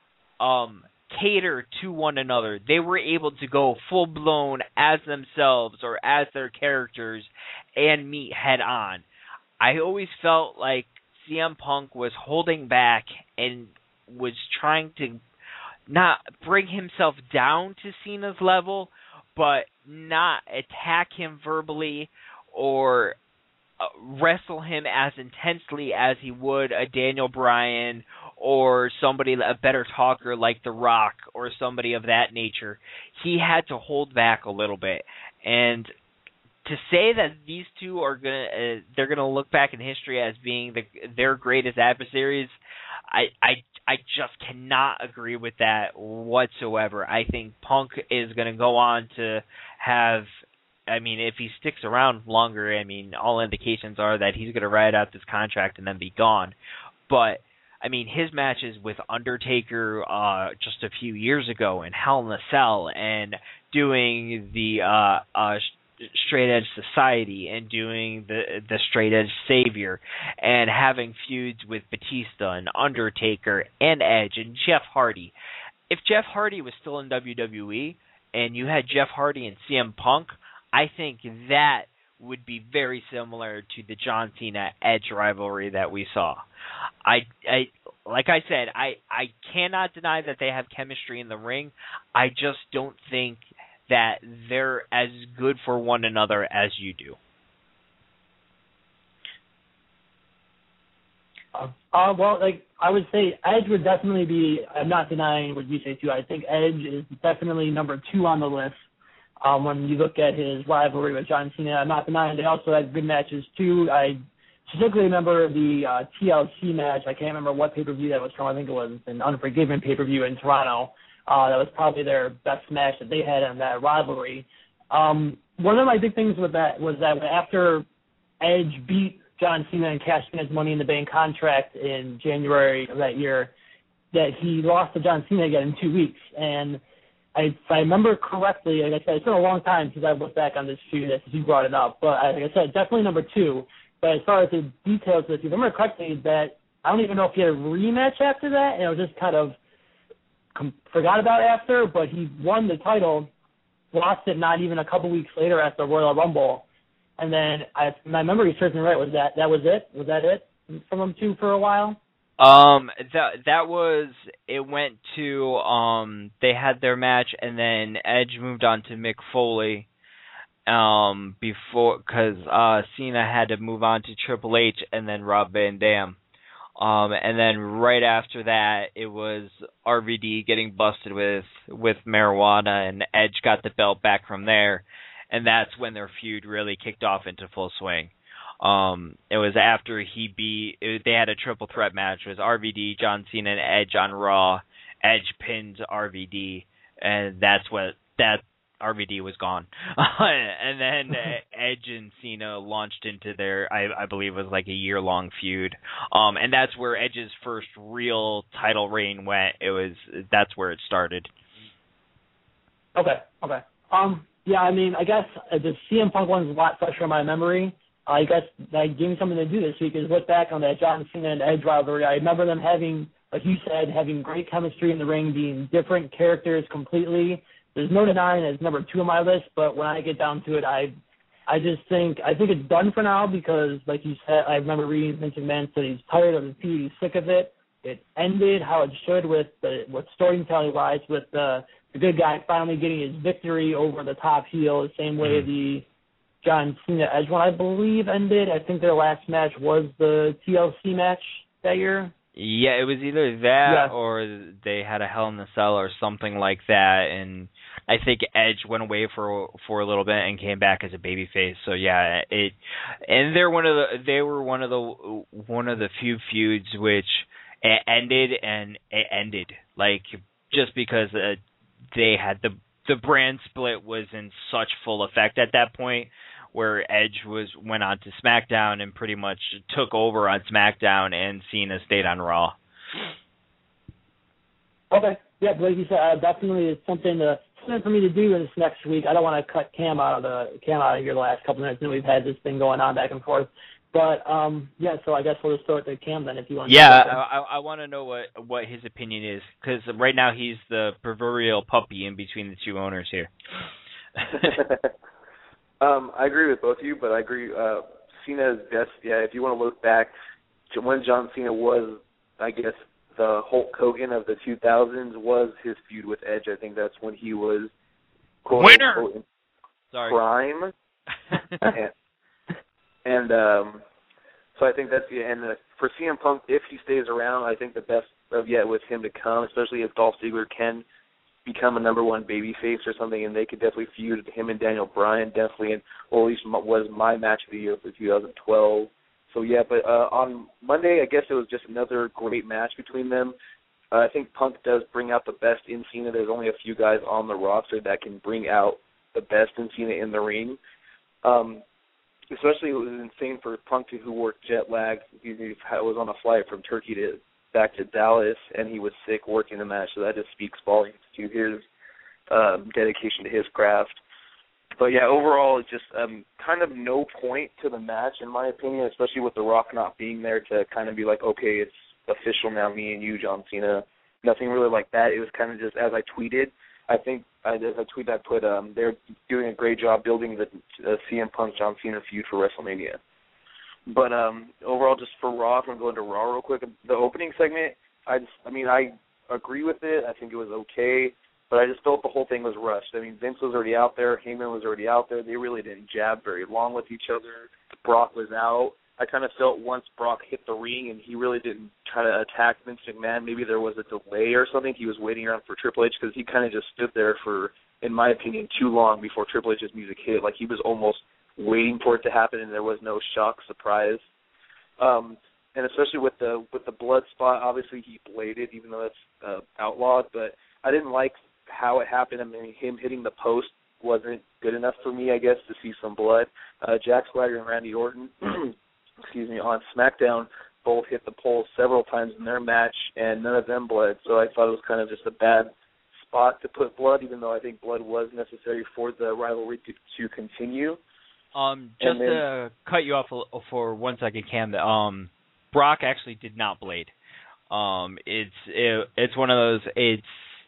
um cater to one another. They were able to go full-blown as themselves or as their characters and meet head-on. I always felt like C M Punk was holding back and was trying to not bring himself down to Cena's level, but not attack him verbally or wrestle him as intensely as he would a Daniel Bryan or somebody, a better talker like The Rock or somebody of that nature. He had to hold back a little bit. And to say that these two are gonna, uh, they're gonna look back in history as being the, their greatest adversaries, I, I, I just cannot agree with that whatsoever. I think Punk is gonna go on to have, I mean, if he sticks around longer, I mean, all indications are that he's gonna ride out this contract and then be gone. But I mean, his matches with Undertaker uh, just a few years ago in Hell in a Cell, and doing the uh, uh, Straight Edge Society, and doing the the Straight Edge Savior, and having feuds with Batista and Undertaker and Edge and Jeff Hardy. If Jeff Hardy was still in W W E and you had Jeff Hardy and C M Punk, I think that would be very similar to the John Cena Edge rivalry that we saw. I, I, like I said, I, I cannot deny that they have chemistry in the ring. I just don't think that they're as good for one another as you do. Uh, uh, well, like I would say, Edge would definitely be. I'm not denying what you say too. I think Edge is definitely number two on the list. Um, when you look at his rivalry with John Cena, I'm not denying they also had good matches too. I specifically remember the uh, T L C match. I can't remember what pay-per-view that was from. I think it was an Unforgiven pay-per-view in Toronto. Uh, that was probably their best match that they had in that rivalry. Um, one of my big things with that was that after Edge beat John Cena and cashed in his Money in the Bank contract in January of that year, that he lost to John Cena again in two weeks. And I, if I remember correctly, like I said, it's been a long time since I looked back on this feud since you brought it up. But like I said, definitely number two. But as far as the details, if you remember correctly, that I don't even know if he had a rematch after that, and it was just kind of com- forgot about after. But he won the title, lost it not even a couple weeks later at the Royal Rumble. And then I, my memory serves me right. Was that that was it? Was that it from them two for a while? Um, that that was it. Went to um, they had their match, and then Edge moved on to Mick Foley. Um, before because uh, Cena had to move on to Triple H, and then Rob Van Dam. Um, and then right after that, it was R V D getting busted with with marijuana, and Edge got the belt back from there. And that's when their feud really kicked off into full swing. Um, it was after he beat, it, they had a triple threat match. It was R V D, John Cena, and Edge on Raw. Edge pinned R V D, and that's what, that R V D was gone. And then Edge and Cena launched into their, I, I believe it was like a year-long feud. Um, and that's where Edge's first real title reign went. It was, that's where it started. Okay, okay. Um, Yeah, I mean, I guess uh, the C M Punk one's a lot fresher in my memory. Uh, I guess that gave me something to do this week is look back on that John Cena and Edge rivalry. I remember them having, like you said, having great chemistry in the ring, being different characters completely. There's no denying it's number two on my list, but when I get down to it, I I just think, I think it's done for now because, like you said, I remember reading Vince McMahon said he's tired of the feud, he's sick of it. It ended how it should with the, with storytelling-wise, with the the good guy finally getting his victory over the top heel, the same way the John Cena Edge one, I believe, ended. I think their last match was the T L C match that year. Yeah, it was either that yeah. or they had a Hell in a Cell or something like that, and I think Edge went away for for a little bit and came back as a babyface. So yeah, it and they're one of the they were one of the one of the few feuds which it ended and it ended like just because. Uh, They had the the brand split was in such full effect at that point, where Edge was went on to SmackDown and pretty much took over on SmackDown, and Cena stayed on Raw. Okay, yeah, but like you said, uh, definitely it's something to something for me to do this next week. I don't want to cut Cam out of the Cam out of here the last couple minutes, and we've had this thing going on back and forth. But um, yeah, so I guess we'll just throw it to Cam then if you want. Yeah, to I, I want to know what what his opinion is because right now he's the proverbial puppy in between the two owners here. um, I agree with both of you, but I agree. Uh, Cena's best. Yeah, if you want to look back to when John Cena was, I guess the Hulk Hogan of the two thousands was his feud with Edge. I think that's when he was quote winner. Unquote, in Sorry. prime. and, And um, so I think that's the and uh, for C M Punk, if he stays around, I think the best of yet with him to come, especially if Dolph Ziggler can become a number one babyface or something, and they could definitely feud him and Daniel Bryan, definitely, and or at least was my match of the year for two thousand twelve. So yeah, but uh, on Monday, I guess it was just another great match between them. Uh, I think Punk does bring out the best in Cena. There's only a few guys on the roster that can bring out the best in Cena in the ring. Um, Especially, it was insane for Punk, who worked jet lag. He was on a flight from Turkey to back to Dallas, and he was sick working the match. So that just speaks volumes to his um, dedication to his craft. But yeah, overall, it's just um, kind of no point to the match, in my opinion, especially with The Rock not being there to kind of be like, okay, it's official now, me and you, John Cena. Nothing really like that. It was kind of just as I tweeted. I think, as a tweet I put, um, they're doing a great job building the, the C M Punk John Cena feud for WrestleMania. But um, overall, just for Raw, if I'm going to Raw real quick, the opening segment, I just, I mean, I agree with it. I think it was okay, but I just felt the whole thing was rushed. I mean, Vince was already out there. Heyman was already out there. They really didn't jab very long with each other. Brock was out. I kind of felt once Brock hit the ring and he really didn't try to attack Vince McMahon, maybe there was a delay or something. He was waiting around for Triple H because he kind of just stood there for, in my opinion, too long before Triple H's music hit. Like he was almost waiting for it to happen and there was no shock, surprise. Um, and especially with the with the blood spot, obviously he bladed, even though that's uh, outlawed. But I didn't like how it happened. I mean, him hitting the post wasn't good enough for me, I guess, to see some blood. Uh, Jack Swagger and Randy Orton, excuse me, on SmackDown, both hit the pole several times in their match, and none of them bled. So I thought it was kind of just a bad spot to put blood, even though I think blood was necessary for the rivalry to, to continue. Um, just then, to cut you off for one second, Cam. Um, Brock actually did not blade. Um, it's it, it's one of those. It's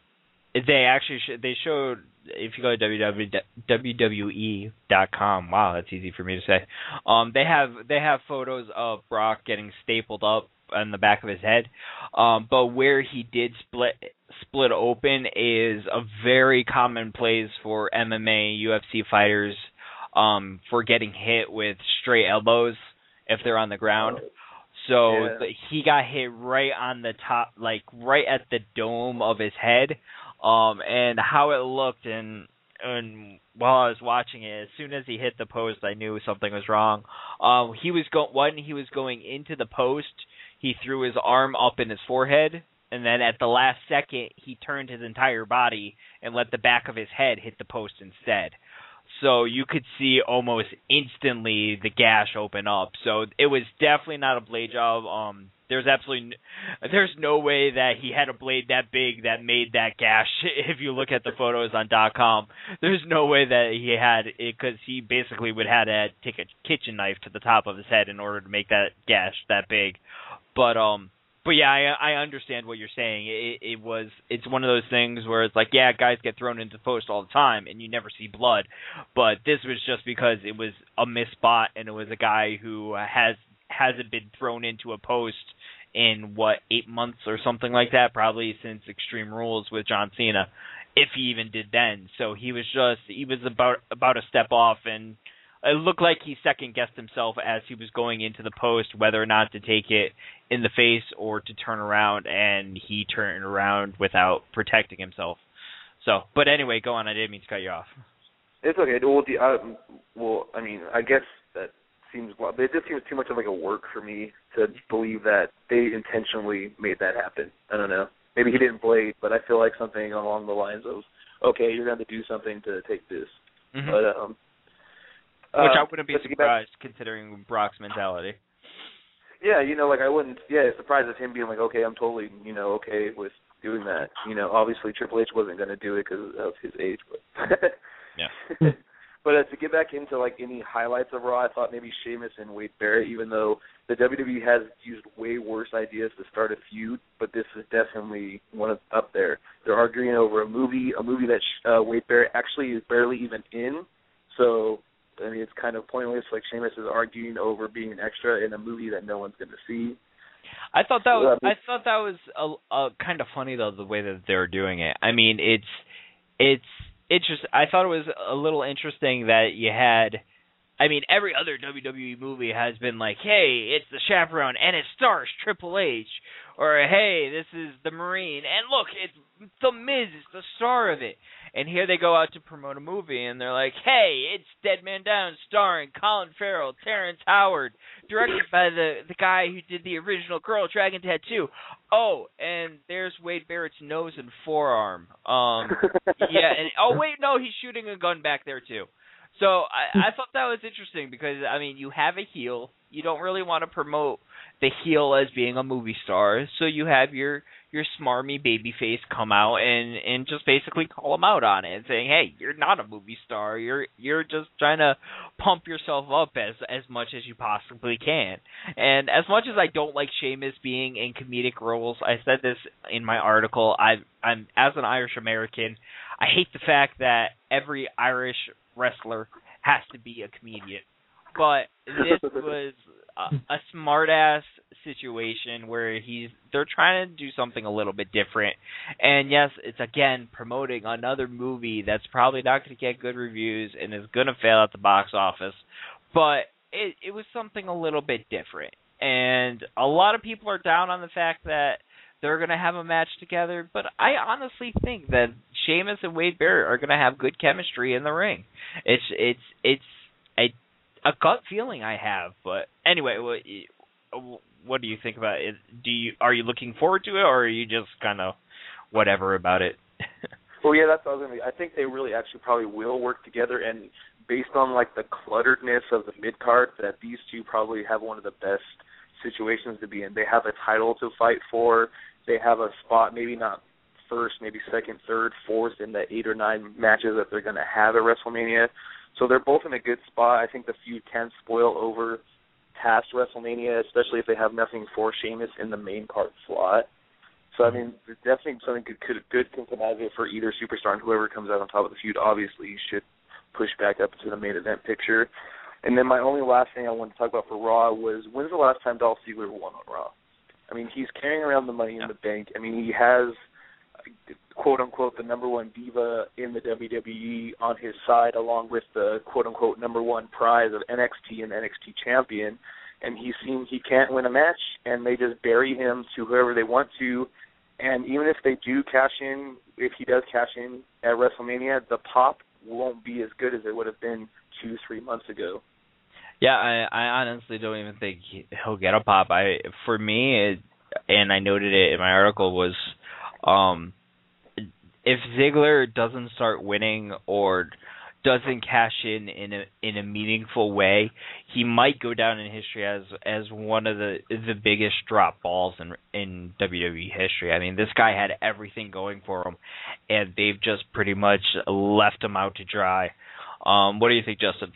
they actually sh- they showed, if you go to W W E dot com. Wow, that's easy for me to say. Um, they have they have photos of Brock getting stapled up on the back of his head. Um, but where he did split split open is a very common place for M M A, U F C fighters um, for getting hit with straight elbows if they're on the ground. So yeah. the, he got hit right on the top, like right at the dome of his head. Um, and how it looked, and and while I was watching it, as soon as he hit the post, I knew something was wrong. Um, he was go when he was going into the post, he threw his arm up in his forehead, and then at the last second, he turned his entire body and let the back of his head hit the post instead. So you could see almost instantly the gash open up. So it was definitely not a blade job. Um, there's absolutely n- there's no way that he had a blade that big that made that gash. If you look at the photos on .com, there's no way that he had it, because he basically would have had to take a kitchen knife to the top of his head in order to make that gash that big. But um. But yeah, I I understand what you're saying. It, it was it's one of those things where it's like, yeah, guys get thrown into the post all the time, and you never see blood. But this was just because it was a missed spot, and it was a guy who has hasn't been thrown into a post in what eight months or something like that, probably since Extreme Rules with John Cena, if he even did then. So he was just he was about about a step off, and it looked like he second-guessed himself as he was going into the post, whether or not to take it in the face or to turn around, and he turned around without protecting himself. So, but anyway, go on. I didn't mean to cut you off. It's okay. Well, the, uh, well, I mean, I guess that seems, but it just seems too much of like a work for me to believe that they intentionally made that happen. I don't know. Maybe he didn't blade, but I feel like something along the lines of, okay, you're going to do something to take this. Mm-hmm. But um. Which uh, I wouldn't be surprised considering Brock's mentality. Yeah, you know, like I wouldn't, yeah, surprised at him being like, okay, I'm totally, you know, okay with doing that. You know, obviously Triple H wasn't going to do it because of his age, but yeah. But uh, to get back into like any highlights of Raw, I thought maybe Sheamus and Wade Barrett, even though the W W E has used way worse ideas to start a feud, but this is definitely one of up there. They're arguing over a movie, a movie that uh, Wade Barrett actually is barely even in, so. I mean, it's kind of pointless. Like Sheamus is arguing over being an extra in a movie that no one's going to see. I thought that was I thought that was a, a kind of funny though, the way that they're doing it. I mean, it's it's it's just I thought it was a little interesting that you had. I mean, every other W W E movie has been like, hey, it's the chaperone and it stars Triple H, or hey, this is the Marine and look, it's the Miz is the star of it. And here they go out to promote a movie, and they're like, hey, it's Dead Man Down, starring Colin Farrell, Terrence Howard, directed by the, the guy who did the original Girl Dragon Tattoo. Oh, and there's Wade Barrett's nose and forearm. Um, yeah, and oh, wait, no, he's shooting a gun back there, too. So I, I thought that was interesting because, I mean, you have a heel. You don't really want to promote the heel as being a movie star, so you have your your smarmy babyface come out and, and just basically call him out on it and saying, hey, you're not a movie star. You're you're just trying to pump yourself up as as much as you possibly can. And as much as I don't like Sheamus being in comedic roles, I said this in my article, I I'm as an Irish American, I hate the fact that every Irish wrestler has to be a comedian. But this was a, a smart-ass situation where he's they're trying to do something a little bit different. And yes, it's again promoting another movie that's probably not going to get good reviews and is going to fail at the box office. But it, it was something a little bit different. And a lot of people are down on the fact that they're going to have a match together, but I honestly think that Sheamus and Wade Barrett are going to have good chemistry in the ring. It's it's it's a a gut feeling I have, but anyway, what do you think about it? Do you are you looking forward to it, or are you just kind of whatever about it? Well, yeah, that's what I was gonna. I think they really actually probably will work together, and based on like the clutteredness of the mid card, that these two probably have one of the best situations to be in. They have a title to fight for. They have a spot, maybe not first, maybe second, third, fourth in the eight or nine matches that they're going to have at WrestleMania. So they're both in a good spot. I think the feud can spoil over past WrestleMania, especially if they have nothing for Sheamus in the main card slot. So, I mean, definitely something good, could, good can come out of it for either superstar, and whoever comes out on top of the feud obviously should push back up into the main event picture. And then my only last thing I wanted to talk about for Raw was, when's the last time Dolph Ziggler won on Raw? I mean, he's carrying around the money in the bank. I mean, he has, quote-unquote, the number one diva in the W W E on his side, along with the, quote-unquote, number one prize of N X T and N X T champion. And he seems he can't win a match, and they just bury him to whoever they want to. And even if they do cash in, if he does cash in at WrestleMania, the pop won't be as good as it would have been two, three months ago. Yeah, I, I honestly don't even think he'll get a pop. I for me, it, and I noted it in my article, was um, if Ziggler doesn't start winning or doesn't cash in in a in a meaningful way, he might go down in history as as one of the the biggest drop balls in in W W E history. I mean, this guy had everything going for him, and they've just pretty much left him out to dry. Um, what do you think, Justin?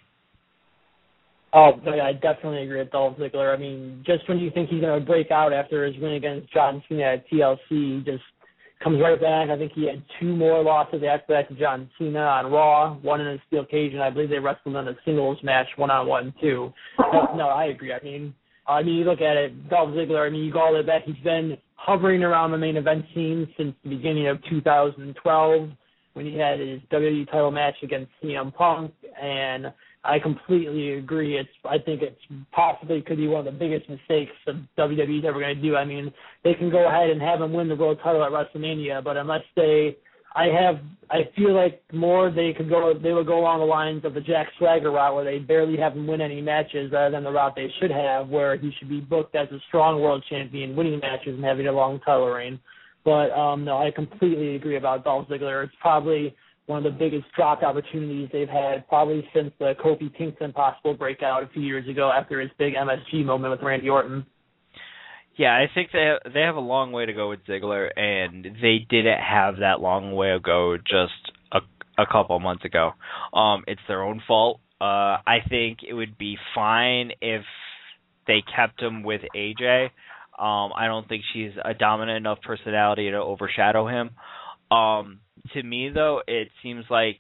Oh, I definitely agree with Dolph Ziggler. I mean, just when you think he's going to break out after his win against John Cena at T L C, he just comes right back. I think he had two more losses after that to John Cena on Raw, one in a steel cage, and I believe they wrestled in a singles match, one-on-one, too. But, no, I agree. I mean, I mean, you look at it, Dolph Ziggler, I mean, you go all the way back. He's been hovering around the main event scene since the beginning of two thousand twelve when he had his W W E title match against C M Punk, and I completely agree. It's I think it's possibly could be one of the biggest mistakes the W W E is ever going to do. I mean, they can go ahead and have him win the world title at WrestleMania, but unless they, I have, I feel like more they could go, they would go along the lines of the Jack Swagger route, where they barely have him win any matches, rather than the route they should have, where he should be booked as a strong world champion, winning matches and having a long title reign. But um, no, I completely agree about Dolph Ziggler. It's probably one of the biggest dropped opportunities they've had, probably since the Kofi Kingston possible breakout a few years ago after his big M S G moment with Randy Orton. Yeah, I think they have, they have a long way to go with Ziggler, and they didn't have that long way to go just a, a couple months ago. Um, it's their own fault. Uh, I think it would be fine if they kept him with A J. Um, I don't think she's a dominant enough personality to overshadow him. Um, to me, though, it seems like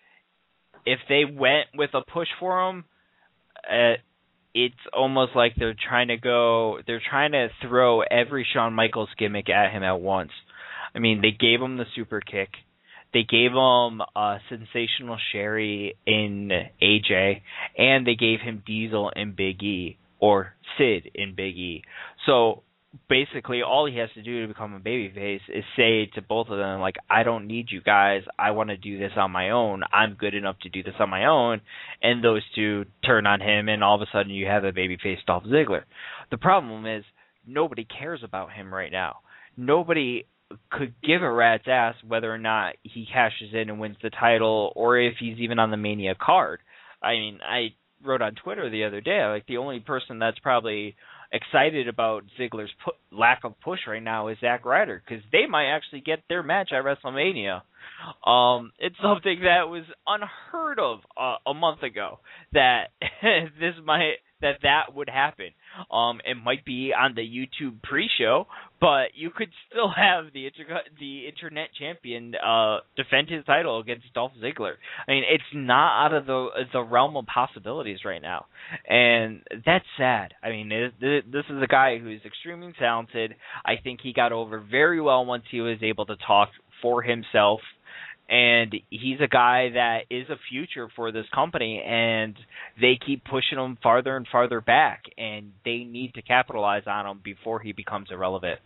if they went with a push for him, uh, it's almost like they're trying to go, they're trying to throw every Shawn Michaels gimmick at him at once. I mean, they gave him the super kick. They gave him uh, Sensational Sherry in A J, and they gave him Diesel in Big E, or Sid in Big E. So basically all he has to do to become a babyface is say to both of them, like, I don't need you guys. I want to do this on my own. I'm good enough to do this on my own. And those two turn on him, and all of a sudden you have a babyface Dolph Ziggler. The problem is nobody cares about him right now. Nobody could give a rat's ass whether or not he cashes in and wins the title, or if he's even on the Mania card. I mean, I wrote on Twitter the other day, like, the only person that's probably excited about Ziggler's pu- lack of push right now is Zack Ryder, because they might actually get their match at WrestleMania. Um, it's something that was unheard of uh, a month ago, that this might that that would happen. Um, it might be on the YouTube pre-show, but you could still have the inter- the internet champion uh, defend his title against Dolph Ziggler. I mean, it's not out of the the realm of possibilities right now, and that's sad. I mean, it, it, this is a guy who's extremely talented. I think he got over very well once he was able to talk for himself. And he's a guy that is a future for this company, and they keep pushing him farther and farther back, and they need to capitalize on him before he becomes irrelevant.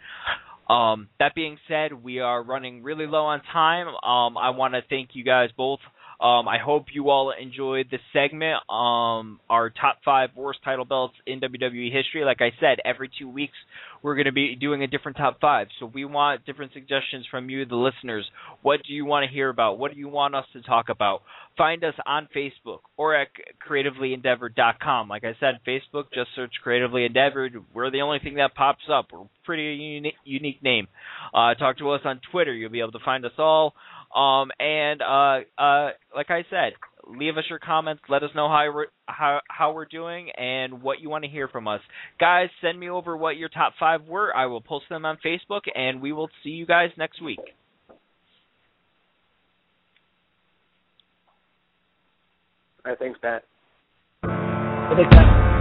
Um, that being said, we are running really low on time. Um, I want to thank you guys both Um, I hope you all enjoyed this segment, um, our top five worst title belts in W W E history. Like I said, every two weeks we're going to be doing a different top five. So we want different suggestions from you, the listeners. What do you want to hear about? What do you want us to talk about? Find us on Facebook or at creatively endeavored dot com. Like I said, Facebook, just search Creatively Endeavored. We're the only thing that pops up. We're a pretty unique, unique name. Uh, talk to us on Twitter. You'll be able to find us all. Um, and uh, uh, like I said, leave us your comments. Let us know how we're, how, how we're doing and what you want to hear from us. Guys, send me over what your top five were. I will post them on Facebook, and we will see you guys next week. All right, thanks, Pat. I think that